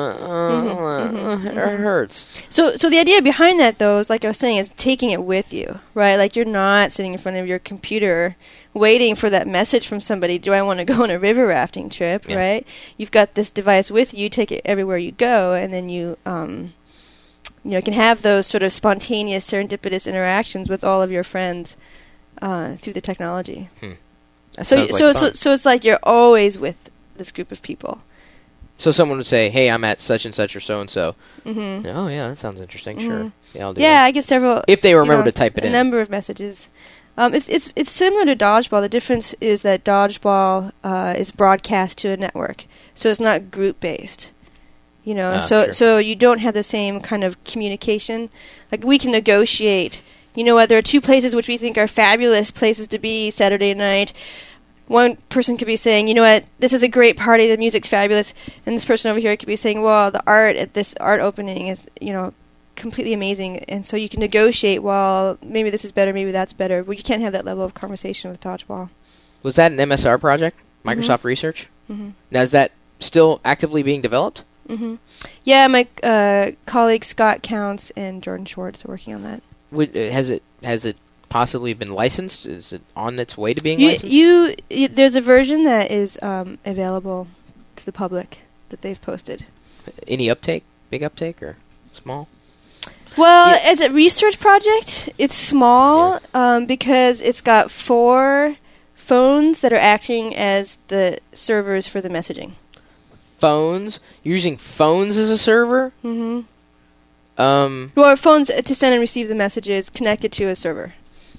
mhm, it mhm. hurts. So so the idea behind that though is like I was saying is taking it with you, right? Like you're not sitting in front of your computer waiting for that message from somebody. Do I want to go on a river rafting trip? Yeah. Right? You've got this device with you. Take it everywhere you go, and then you um. You know, can have those sort of spontaneous, serendipitous interactions with all of your friends uh, through the technology. That So, sounds like so, fun. so, so it's like you're always with this group of people. So someone would say, "Hey, I'm at such and such or so and so." Mm-hmm. Oh yeah, that sounds interesting. Sure. Mhm. Yeah, I'll do Yeah, that. I get several. If they you remember know, to type it a in. number of messages. Um, it's it's it's similar to Dodgeball. The difference is that Dodgeball uh, is broadcast to a network, so it's not group based. You know, Ah, so sure. so you don't have the same kind of communication. Like we can negotiate. You know what? There are two places which we think are fabulous places to be Saturday night. One person could be saying, you know what, this is a great party, the music's fabulous, and this person over here could be saying, well, the art at this art opening is, you know, completely amazing, and so you can negotiate, well, maybe this is better, maybe that's better, but you can't have that level of conversation with Dodgeball. Was that an M S R project? Microsoft Mhm. Research? Mm-hmm. Now is that still actively being developed? Mm-hmm. Yeah, my uh, colleagues Scott Counts and Jordan Schwartz are working on that. Would, uh, has it has it possibly been licensed? Is it on its way to being You, licensed? you, y there's a version that is um, available to the public that they've posted. Any uptake? Big uptake or small? Well, Yeah. as a research project, it's small um, because it's got four phones that are acting as the servers for the messaging. Phones? You're using phones as a server? Mm-hmm. Um. Well, phones to send and receive the messages connected to a server.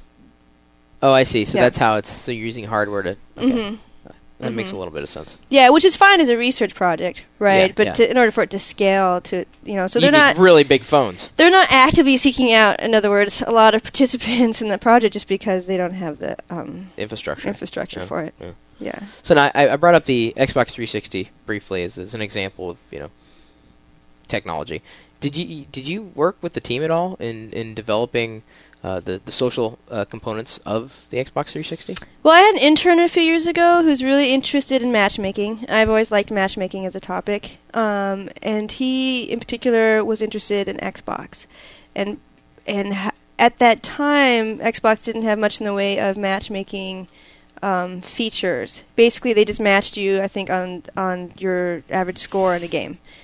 Oh, I see. So Yeah. that's how it's. So you're using hardware to. Okay. Mm-hmm. That makes a Mhm. little bit of sense. Yeah, which is fine as a research project, right? Yeah, but yeah. To, in order for it to scale to, you know, so you they're need not really big phones. they're not actively seeking out, in other words, a lot of participants in the project just because they don't have the um, Infrastructure. infrastructure Yeah, for it. yeah. Yeah. So now I, I brought up the Xbox three sixty briefly as, as an example of you know technology. Did you did you work with the team at all in in developing uh, the the social uh, components of the Xbox three sixty? Well, I had an intern a few years ago who's really interested in matchmaking. I've always liked matchmaking as a topic, um, and he, in particular, was interested in Xbox, and and ha- at that time, Xbox didn't have much in the way of matchmaking um, features. Basically, they just matched you, I think, on on your average score in a game.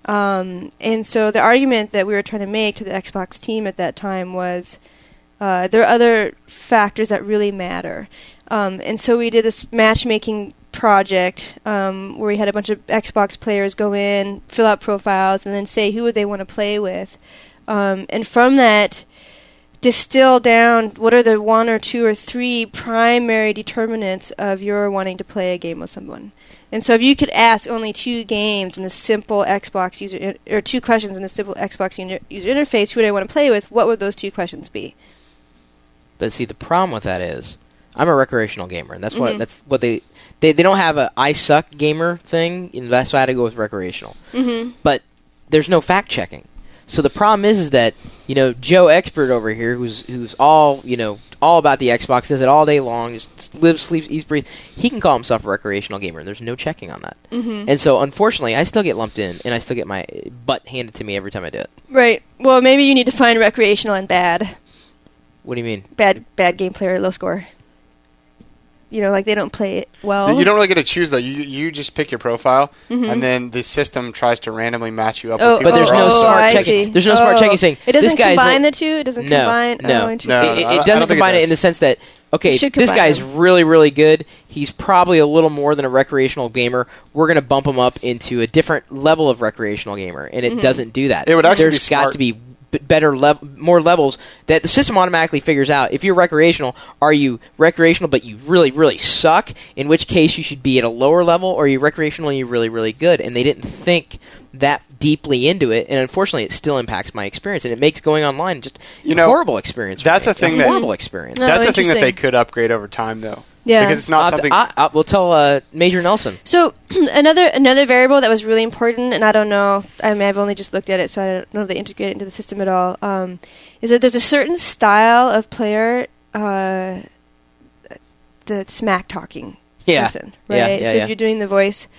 Um, and so the argument that we were trying to make to the Xbox team at that time was uh, there are other factors that really matter. Um, and so we did a s- matchmaking project um, where we had a bunch of Xbox players go in, fill out profiles, and then say who would they want to play with. Um, and from that, distill down what are the one or two or three primary determinants of your wanting to play a game with someone. And so if you could ask only two games in the simple Xbox user, in- or two questions in the simple Xbox user, user interface, who do I want to play with, what would those two questions be? But see, the problem with that is, I'm a recreational gamer, and that's Mhm. what that's what they they they don't have a I suck gamer thing, and that's why I had to go with recreational. Mm-hmm. But there's no fact checking. So the problem is, is that you know Joe Expert over here, who's who's all you know all about the Xbox, does it all day long, just lives, sleeps, eats, breathes. He can call himself a recreational gamer. There's no checking on that. Mm-hmm. And so, unfortunately, I still get lumped in, and I still get my butt handed to me every time I do it. Right. Well, maybe you need to find recreational and bad. What do you mean? Bad bad game player, low score. You know, like they don't play it well. You don't really get to choose, though. You you just pick your profile, Mhm. and then the system tries to randomly match you up Oh, with people. But there's who are no all- oh, smart I checking. see. There's no smart Oh. checking saying, it doesn't this guy's combine like- the two. It doesn't No, combine. no. Oh, interesting. No, it, no, it I don't doesn't think it combine it, does. in the sense that okay, It should this combine guy's them. really, really good. He's probably a little more than a recreational gamer. We're going to bump him up into a different level of recreational gamer, and it Mhm. doesn't do that. It would actually be There's got smart. to be b- better lev- more levels that the system automatically figures out. If you're recreational, are you recreational but you really, really suck? In which case you should be at a lower level, or are you recreational and you're really, really good? And they didn't think that deeply into it, and unfortunately, it still impacts my experience, and it makes going online just You a know, horrible experience. for that's me. a thing a that- horrible experience. No, That's a thing that they interesting. could upgrade over time, though. Yeah. Because it's not I'll, something... I, I, we'll tell uh, Major Nelson. So another another variable that was really important, and I don't know. I mean, I've only just looked at it, so I don't know if they integrate it into the system at all. Um, is that there's a certain style of player, uh, the smack talking Yeah. person, Yeah, right? yeah, so yeah. if you're doing the voice,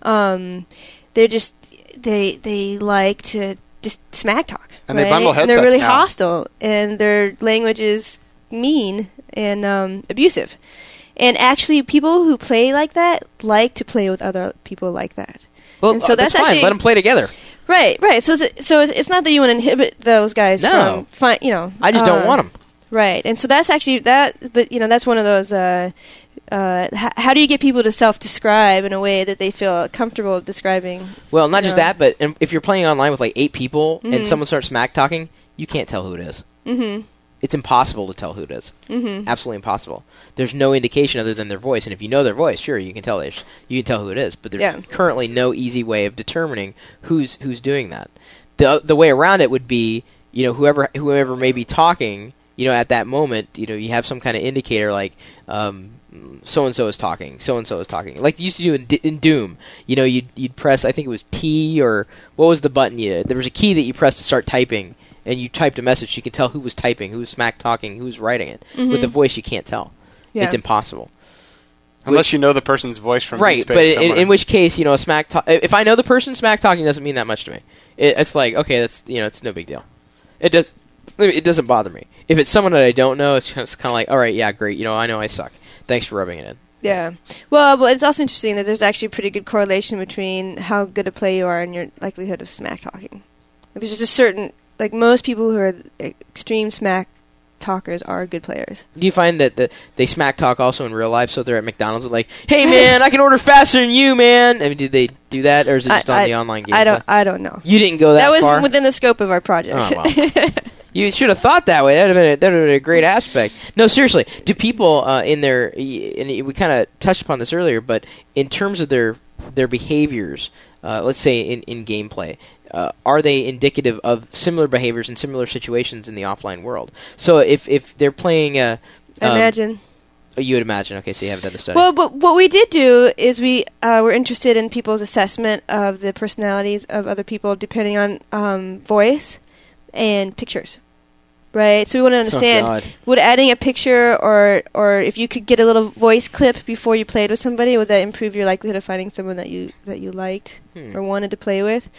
um, they're just they they like to just smack talk, And they right? bundle And they're headsets really now. hostile, and their language is mean and um, abusive. And actually, people who play like that like to play with other people like that. Well, And so uh, that's, that's fine. actually- Let them play together. Right, right. So, it's, so it's, it's not that you want to inhibit those guys No. from, fi- you know. I just don't uh, want them. Right, and so that's actually that. But you know, that's one of those. Uh, uh, h- how do you get people to self-describe in a way that they feel comfortable describing? Well, not just Yeah. that, but um, if you're playing online with like eight people Mhm. and someone starts smack talking, you can't tell who it is. Mm-hmm. It's impossible to tell who it is. Mm-hmm. Absolutely impossible. There's no indication other than their voice, and if you know their voice, sure, you can tell they sh- you can tell who it is. But there's Yeah. currently no easy way of determining who's who's doing that. the The way around it would be, you know, whoever whoever may be talking, you know, at that moment, you know, you have some kind of indicator like. Um, so and so is talking. So and so is talking. Like you used to do in, D- in Doom. You know, you'd you'd press. I think it was T or what was the button? You there was a key that you pressed to start typing, and you typed a message. You could tell who was typing, who was smack talking, who was writing it. Mhm. With the voice, you can't tell. Yeah. It's impossible. Unless you know the person's voice from Right, Dead Space but in, somewhere. in which case, you know, a smack. Ta- if I know the person, smack talking doesn't mean that much to me. It, it's like okay, that's you know, it's no big deal. It does. It doesn't bother me. If it's someone that I don't know, it's just kind of like, all right, yeah, great. You know, I know I suck. Thanks for rubbing it in. Yeah. Well, but it's also interesting that there's actually a pretty good correlation between how good a player you are and your likelihood of smack talking. Like, there's just a certain, like most people who are extreme smack talkers are good players. Do you find that the, they smack talk also in real life? So they're at McDonald's, they're like, "Hey man, I can order faster than you, man." I mean, did they do that, or is it just I, on I, the online game? I don't. I don't know. You didn't go that, That was far. within the scope of our project. Oh, well. You should have thought that way. That would have been a, that would have been a great aspect. No, seriously. Do people uh, in their and we kind of touched upon this earlier, but in terms of their their behaviors, uh, let's say in in gameplay, uh, are they indicative of similar behaviors in similar situations in the offline world? So if if they're playing, uh, um, Imagine. oh, you would imagine. Okay, so you haven't done the study. Well, but what we did do is we uh, were interested in people's assessment of the personalities of other people depending on um, voice and pictures, right? So we want to understand, God. would adding a picture or or if you could get a little voice clip before you played with somebody, would that improve your likelihood of finding someone that you that you liked Hmm. or wanted to play with?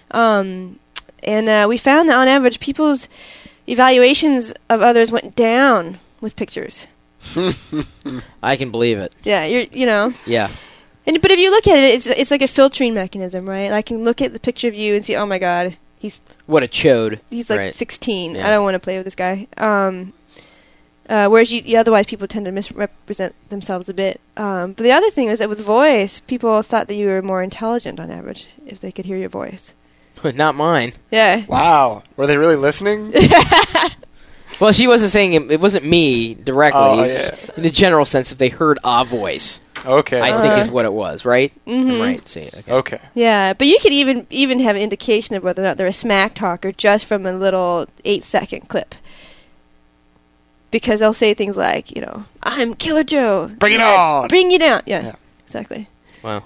Um, and uh, we found that on average, people's evaluations of others went down with pictures. I can believe it. Yeah, you're you know. Yeah. And but if you look at it, it's it's like a filtering mechanism, right? I can look at the picture of you and see, oh my God, he's what a chode. He's like right. sixteen. Yeah. I don't want to play with this guy. Um, uh, whereas you, you otherwise people tend to misrepresent themselves a bit. Um, but the other thing is that with voice, people thought that you were more intelligent on average if they could hear your voice. Not mine. Yeah. Wow. Were they really listening? Well, she wasn't saying it, it wasn't me directly. Oh, It was yeah. just in a general sense, if they heard a voice, Okay. I Uh-huh. think is what it was, right? Mhm. I'm right. See, okay. Okay. Yeah, but you could even even have an indication of whether or not they're a smack talker just from a little eight second clip. Because they'll say things like, you know, I'm Killer Joe. Bring it on. Bring you down. Yeah, Yeah. exactly. Wow.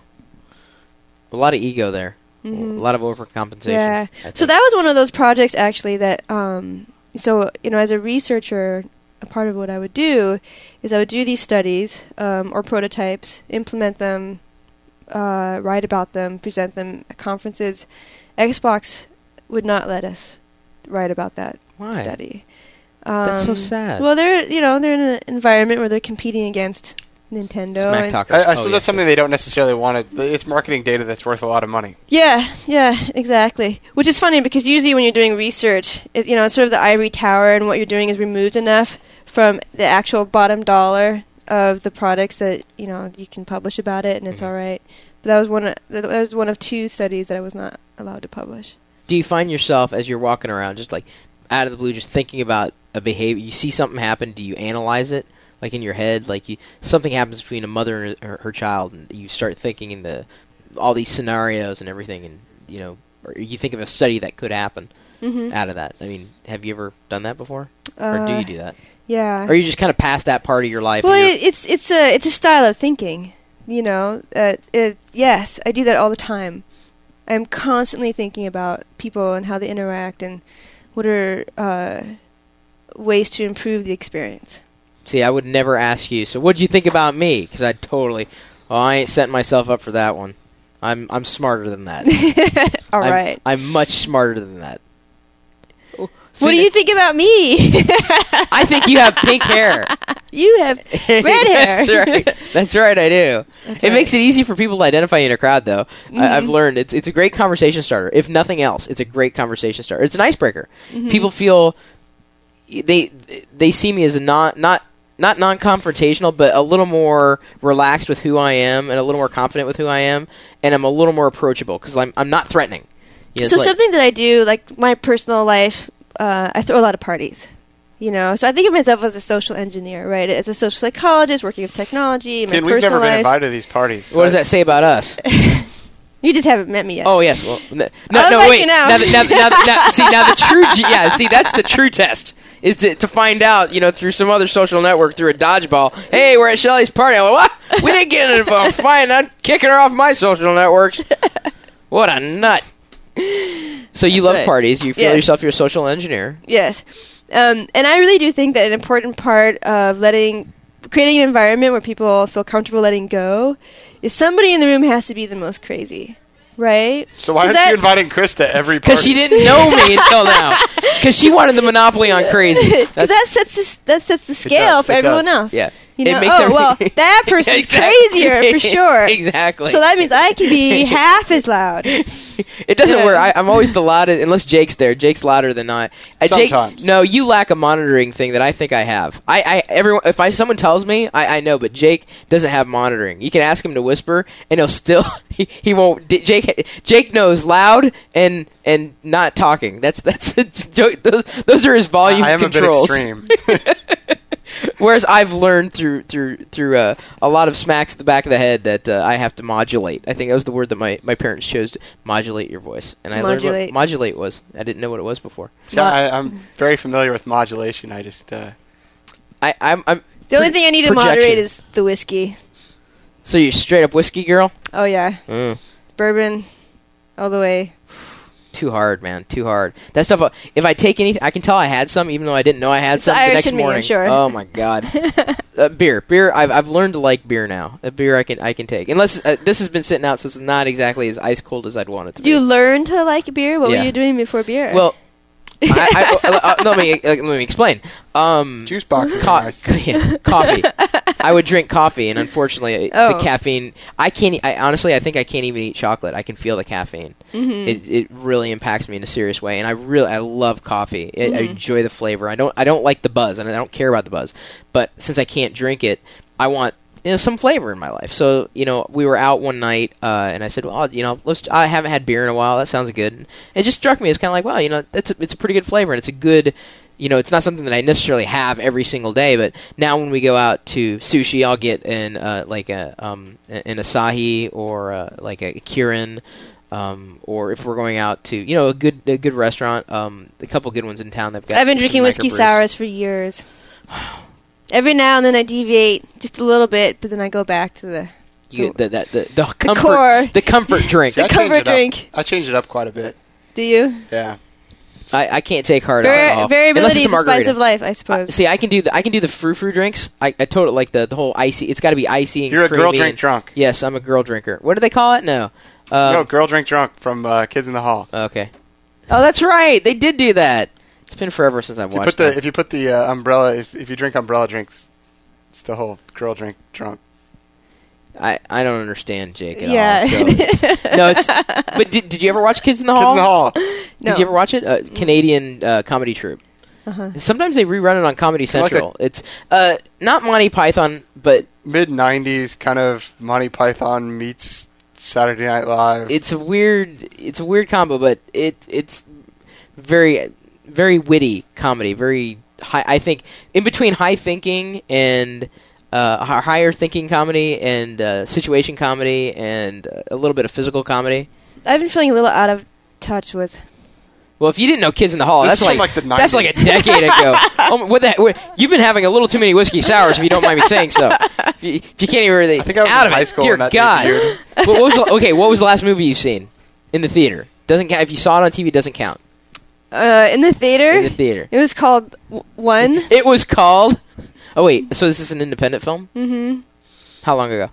A lot of ego there. Mhm. A lot of overcompensation. Yeah. I think. So that was one of those projects actually that, um, so, you know, as a researcher, a part of what I would do is I would do these studies um, or prototypes, implement them, uh, write about them, present them at conferences. Xbox would not let us write about that Why? study. Um, That's so sad. Well, they're, you know, they're in an environment where they're competing against Nintendo. Smack and- talkers. I, I Oh, suppose yeah, that's something they don't necessarily want to. It's marketing data that's worth a lot of money. Yeah, yeah, exactly. Which is funny because usually when you're doing research, it, you know, it's sort of the ivory tower, and what you're doing is removed enough from the actual bottom dollar of the products that you know you can publish about it, and it's Mhm. all right. But that was one. Of, that was one of two studies that I was not allowed to publish. Do you find yourself as you're walking around, just like out of the blue, just thinking about a behavior? You see something happen. Do you analyze it, like in your head? Like you, something happens between a mother and her, her child, and you start thinking in the all these scenarios and everything, and you know, or you think of a study that could happen Mm-hmm. out of that. I mean, have you ever done that before, Uh, or do you do that, Yeah. or you just kind of past that part of your life? Well, and you're- it, it's it's a it's a style of thinking. You know, uh, it, yes, I do that all the time. I'm constantly thinking about people and how they interact and what are uh, ways to improve the experience. See, I would never ask you. So, what did you think about me? Because I totally, oh, I ain't setting myself up for that one. I'm I'm smarter than that. All I'm, right. I'm much smarter than that. What do you think about me? I think you have pink hair. You have red hair. That's right. That's right. I do. That's it right. makes it easy for people to identify you in a crowd, though. Mm-hmm. I, I've learned it's it's a great conversation starter. If nothing else, it's a great conversation starter. It's an icebreaker. Mm-hmm. People feel they they see me as a non not. Not non-confrontational, but a little more relaxed with who I am, and a little more confident with who I am, and I'm a little more approachable because I'm I'm not threatening. You know, So it's like- something that I do, like my personal life, uh, I throw a lot of parties. You know, so I think of myself as a social engineer, right? As a social psychologist working with technology. See, My and we've personal never been life. invited to these parties. what does that say about us? You just haven't met me yet. Oh yes, well, no, no, I'll no invite wait. you now. Now, the- now, the- now, the- now, see, now the true, ge- yeah, see, that's the true test is to, to find out, you know, through some other social network, through a dodgeball. Hey, we're at Shelly's party. I'm like, what? We didn't get involved. Fine, I'm kicking her off my social networks. What a nut. So you That's love right. parties. You feel Yes. yourself you're a social engineer. Yes. Um, and I really do think that an important part of letting, creating an environment where people feel comfortable letting go is somebody in the room has to be the most crazy. Right? So why 'Cause aren't that- you inviting Chris to every party? Because she didn't know me until now. Because she wanted the monopoly on crazy. Because That's, that sets the, s- that sets the scale does, for it everyone does. else. yeah. You It know, makes oh, every- well, that person's Exactly. crazier for sure. Exactly. So that means I can be half as loud. It doesn't Yeah. work. I, I'm always the loudest, unless Jake's there. Jake's louder than I. Uh, Jake, Sometimes. no, you lack a monitoring thing that I think I have. I, I everyone, if I someone tells me, I, I know, but Jake doesn't have monitoring. You can ask him to whisper, and he'll still he, he won't. D- Jake Jake knows loud and and not talking. That's that's a joke. Those those are his volume I am controls. a bit extreme. Whereas I've learned through through through uh, a lot of smacks to the back of the head that uh, I have to modulate. I think that was the word that my, my parents chose, to modulate your voice. And I learned Modulate. what modulate was. I didn't know what it was before. So I, I'm very familiar with modulation. I just uh, I, I'm, I'm The only pro- thing I need to projection. moderate is the whiskey. So you're straight up whiskey girl? Oh, yeah. Mm. Bourbon all the way. Too hard, man. Too hard. That stuff. uh, If I take anything, I can tell I had some, even though I didn't know I had It's some. The Irish next in me, I'm morning, sure. oh my god, uh, beer, beer. I've I've learned to like beer now. A beer I can I can take, unless uh, this has been sitting out, so it's not exactly as ice cold as I'd want it to Do you be. learn to like beer? What Yeah. were you doing before beer? Well, I, I, uh, let me uh, let me explain. Um, Juice boxes co- are nice. yeah, coffee. I would drink coffee, and unfortunately, Oh. the caffeine. I can't. e- I honestly, I think I can't even eat chocolate. I can feel the caffeine. Mm-hmm. It it really impacts me in a serious way, and I really I love coffee. It, I Mhm. enjoy the flavor. I don't I don't like the buzz, and I don't care about the buzz. But since I can't drink it, I want. You know, some flavor in my life. So, you know, we were out one night, uh, and I said, well, you know, let's, I haven't had beer in a while. That sounds good. And it just struck me as kind of like, well, you know, it's a, it's a pretty good flavor, and it's a good, you know, it's not something that I necessarily have every single day, but now when we go out to sushi, I'll get an, uh, like a, um, an Asahi or uh, like a Kirin, um, or if we're going out to, you know, a good, a good restaurant, um, a couple good ones in town. They've got I've been some drinking whiskey microbrews. sours for years. Every now and then I deviate just a little bit, but then I go back to the You get the, the, the, the, comfort, core. the comfort drink. See, I The changed comfort it up. drink. I changed it up quite a bit. Do you? Yeah. I, I can't take hard Var- alcohol. Unless variability it's is a the spice margarita. of life, I I, suppose. see, I can do the I can do the frou frou drinks. I, I totally like the, the whole icy. It's got to be icy and You're a creamy girl drink and- drunk. Yes, I'm a girl drinker. What do they call it? No. Um, no, girl drink drunk from uh, Kids in the Hall. Okay. Oh, that's right. They did do that. It's been forever since I've If you watched put the that. if you put the uh, umbrella if if you drink umbrella drinks, it's the whole girl drink drunk. I, I don't understand Jake at Yeah. all. So it's- no, it's. But did did you ever watch Kids in the Hall? Kids in the Hall. No. Did you ever watch it? Uh, Canadian uh, comedy troupe. Uh-huh. Sometimes they rerun it on Comedy Kinda like Central. It's uh, not Monty Python, but Mid nineties kind of Monty Python meets Saturday Night Live. it's a weird it's a weird combo, but it it's very very witty comedy, very high. I think in between high thinking and uh, hi- higher thinking comedy and uh, situation comedy and uh, a little bit of physical comedy. I've been feeling a little out of touch with. Well, if you didn't know Kids in the Hall, This that's is from, like, like, the that's like a nineties. decade ago. Oh, what that? What, you've been having a little too many whiskey sours, if you don't mind me saying so. If you, if you can't even really I think I was out in of high it, school dear when that God. debuted. what, what was the, okay? What was the last movie you've seen in the theater? Doesn't count. If you saw it on T V, it doesn't count. Uh, in the theater, In the theater, it was called w- One. it was called. Oh wait, so this is an independent film? Mm-hmm. How long ago?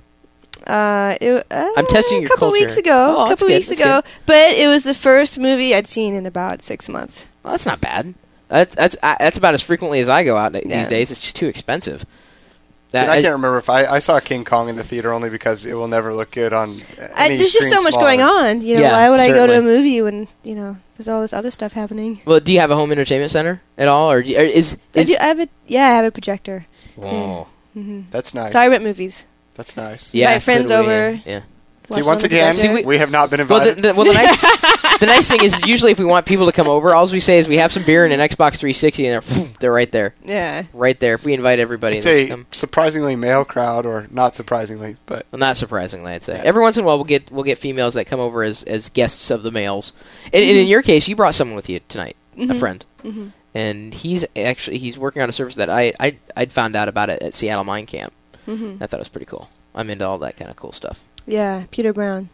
Uh, it, uh, I'm testing your a couple culture. weeks ago. Oh, a that's couple good, weeks that's ago, but it was the first movie I'd seen in about six months. Well, that's not bad. That's that's uh, that's about as frequently as I go out these Yeah. days. It's just too expensive. Dude, That, I can't remember if I, I saw King Kong in the theater only because it will never look good on. I, Any there's just so screen much smaller. going on. You know, Yeah, why would I go to a certainly. movie when you know there's all this other stuff happening? Well, do you have a home entertainment center at all, or, do you, or is I, is? do, I have a yeah, I have a projector. Whoa. hmm That's nice. So I rent movies. That's nice. Yeah, Invite friends so do we, over. Yeah. See, watch once on the again, projector. See, we, have not been Well, the, invited. the, well, the nice the nice thing is usually if we want people to come over, all we say is we have some beer and an Xbox three sixty, and they're they're right there, yeah. right there. If we invite everybody, it's and they a just come. surprisingly male crowd, or not surprisingly, but Well, not surprisingly, I'd say. Yeah. Every once in a while, we'll get we'll get females that come over as, as guests of the males. And, and Mm-hmm. in your case, you brought someone with you tonight, a Mhm. friend, hmm and he's actually he's working on a service that I I I'd found out about it at Seattle Mine Camp. hmm I thought it was pretty cool. I'm into all that kind of cool stuff. Yeah, Peter Brown.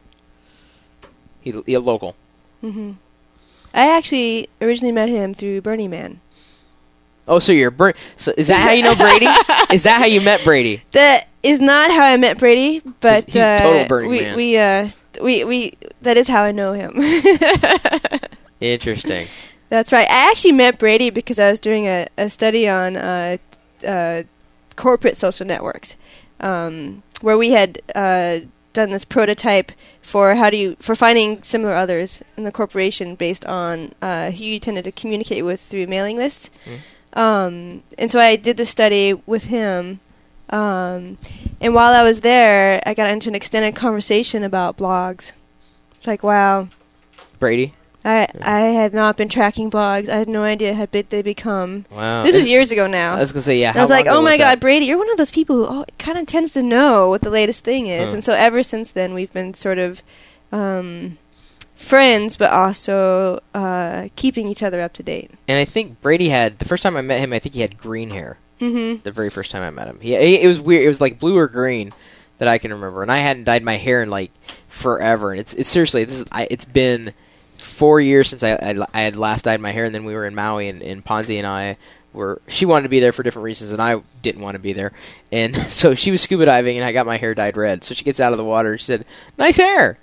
He, he local. hmm I actually originally met him through Burning Man. Oh, so you're Br- so is that how you know Brady? Is that how you met Brady? That is not how I met Brady, but He's- he's uh, total Burning we Man. we uh we we that is how I know him. Interesting. That's right. I actually met Brady because I was doing a, a study on uh, uh, corporate social networks, um, where we had uh, done this prototype for how do you for finding similar others in the corporation based on uh, who you tended to communicate with through mailing lists. Mm. Um, and so I did the study with him. Um, and while I was there, I got into an extended conversation about blogs. It's like, wow. Brady. I I had not been tracking blogs. I had no idea how big they become. Wow. This was Is- years ago now. I was gonna say yeah. And I was how like, long oh ago my was god, that? Brady, you're one of those people who oh, kind of tends to know what the latest thing is. Huh. And so ever since then, we've been sort of um, friends, but also uh, keeping each other up to date. And I think Brady had the first time I met him. I think he had green hair. Mm-hmm. The very first time I met him, he, it was weird. It was like blue or green that I can remember, and I hadn't dyed my hair in like forever. And it's it's seriously this is I, it's been four years since I, I I had last dyed my hair, and then we were in Maui, and, and Ponzi and I were she wanted to be there for different reasons, and I didn't want to be there, and so she was scuba diving, and I got my hair dyed red. So she gets out of the water, she said, "Nice hair,"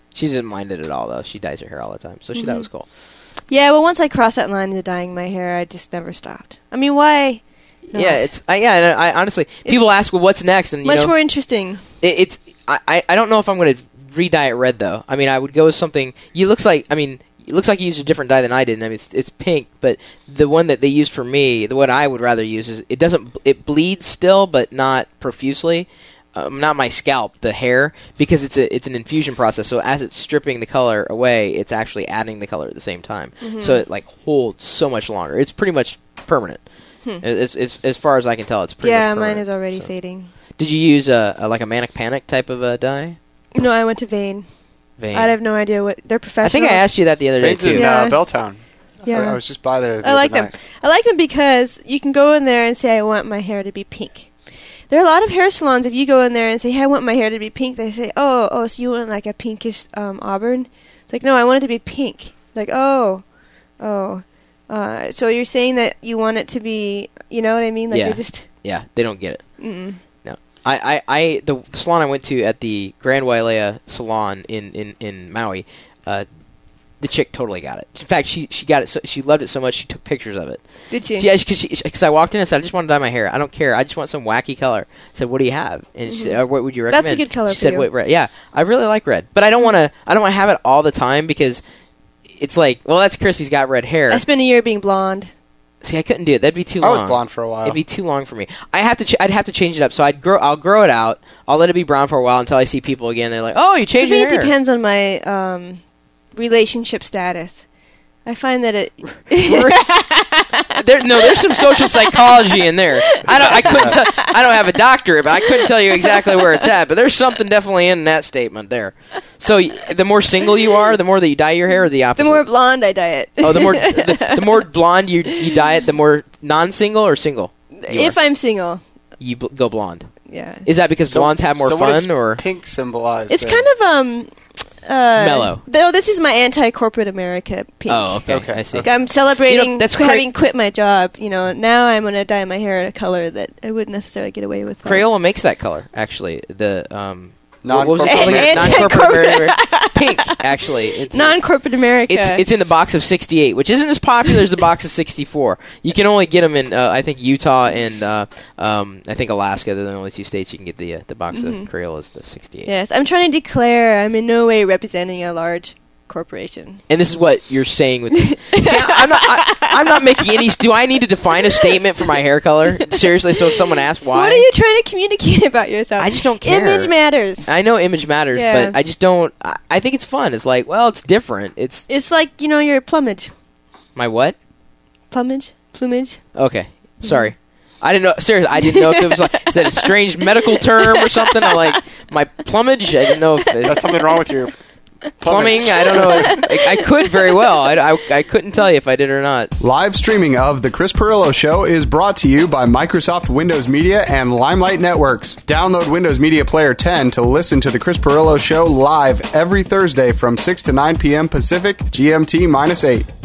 She didn't mind it at all, though. She dyes her hair all the time, so she Mhm. thought it was cool. Yeah, well, once I crossed that line into dyeing my hair, I just never stopped. I mean, why? Not? Yeah, it's uh, yeah. And I honestly, people ask, well, what's next? And you much know, more interesting. it, it's I, I I don't know if I'm going to re-dye it red though. I mean, I would go with something. You looks like I mean, it looks like you used a different dye than I did. And I mean, it's it's pink, but the one that they used for me, the one I would rather use is it doesn't it bleeds still, but not profusely. Um, not my scalp, the hair, because it's a it's an infusion process. So as it's stripping the color away, it's actually adding the color at the same time. Mm-hmm. So it like holds so much longer. It's pretty much permanent. Hmm. It's, it's, as far as I can tell, it's pretty Yeah, much permanent. mine is already So. fading. Did you use a, a like a Manic Panic type of a dye? No, I went to Vane. Vein. I have no idea what they're I professionals. think I asked you that the other day Veins in too. Yeah. uh, Belltown. Yeah. I, I was just by there. The I like other them. night. I like them because you can go in there and say, I want my hair to be pink. There are a lot of hair salons, if you go in there and say, hey, I want my hair to be pink, they say, oh, oh, so you want like a pinkish um, auburn? It's like, no, I want it to be pink. Like, oh, oh. Uh, so you're saying that you want it to be, you know what I mean? Like, Yeah. they just, Yeah, they don't get it. mm-mm. No, I, I, I the, the salon I went to at the Grand Wailea Salon in in in Maui, uh, the chick totally got it. In fact, she she got it. So, she loved it so much she took pictures of it. Did you? Yeah, because because I walked in and said, I just want to dye my hair. I don't care. I just want some wacky color. I said, what do you have? And she said, oh, what would you recommend? That's a good color She for said, you. wait, red. Yeah, I really like red, but I don't want to. I don't want to have it all the time because it's like, well, that's Chrissy's got red hair. I spent a year being blonde. See, I couldn't do it. That'd be too I long. was blonde for a while. It'd be too long for me. I have to. Ch- I'd have to change it up. So I'd grow. I'll grow it out. I'll let it be brown for a while until I see people again. They're like, "Oh, you For changed me, your it hair." depends on my um, relationship status. I find that it... there, no, there's some social psychology in there. I don't. I couldn't. Tell, I don't have a doctorate, but I couldn't tell you exactly where it's at. But there's something definitely in that statement there. So y- the more single you are, the more that you dye your hair, or the opposite. The more blonde I dye it. oh, the more the, the more blonde you you dye it, the more non-single or single. you If are. I'm single, you bl- go blonde. yeah. Is that because So- blondes have more so what does fun, or pink symbolize? It's then? kind of um uh Mellow. Though this is my anti-corporate America pink. oh, okay, Okay, I see. okay. I'm celebrating You know, that's qu- cra- having quit my job. You know, now I'm going to dye my hair a color that I wouldn't necessarily get away with. Crayola makes that color, actually. The um, what was it Non-corporate called again? America. Non-corporate America. Pink, actually. It's Non-corporate America. It's it's in the box of sixty-eight, which isn't as popular as the box of sixty-four. You can only get them in, uh, I think, Utah and uh, um, I think Alaska. They're the only two states you can get the uh, the box Mhm. of Crayolas, the sixty-eight. Yes, I'm trying to declare I'm in no way representing a large corporation. And this is what you're saying with this. See, I'm not. I, I'm not making any. Do I need to define a statement for my hair color? Seriously. So if someone asks why, What are you trying to communicate about yourself? I just don't care. Image matters. I know image matters, Yeah. but I just don't. I, I think it's fun. It's like, well, it's different. It's It's like, you know, your plumage. my what? Plumage? Plumage? Okay, sorry. I didn't know. Seriously, I didn't know if it was like is that a strange medical term or something. I like my plumage. I didn't know if it's That's something wrong with your plumbing. I don't know. I, I could very well. I, I, I couldn't tell you if I did or not. Live streaming of The Chris Pirillo Show is brought to you by Microsoft Windows Media and Limelight Networks. Download Windows Media Player ten to listen to The Chris Pirillo Show live every Thursday from six to nine p.m. Pacific, G M T minus eight.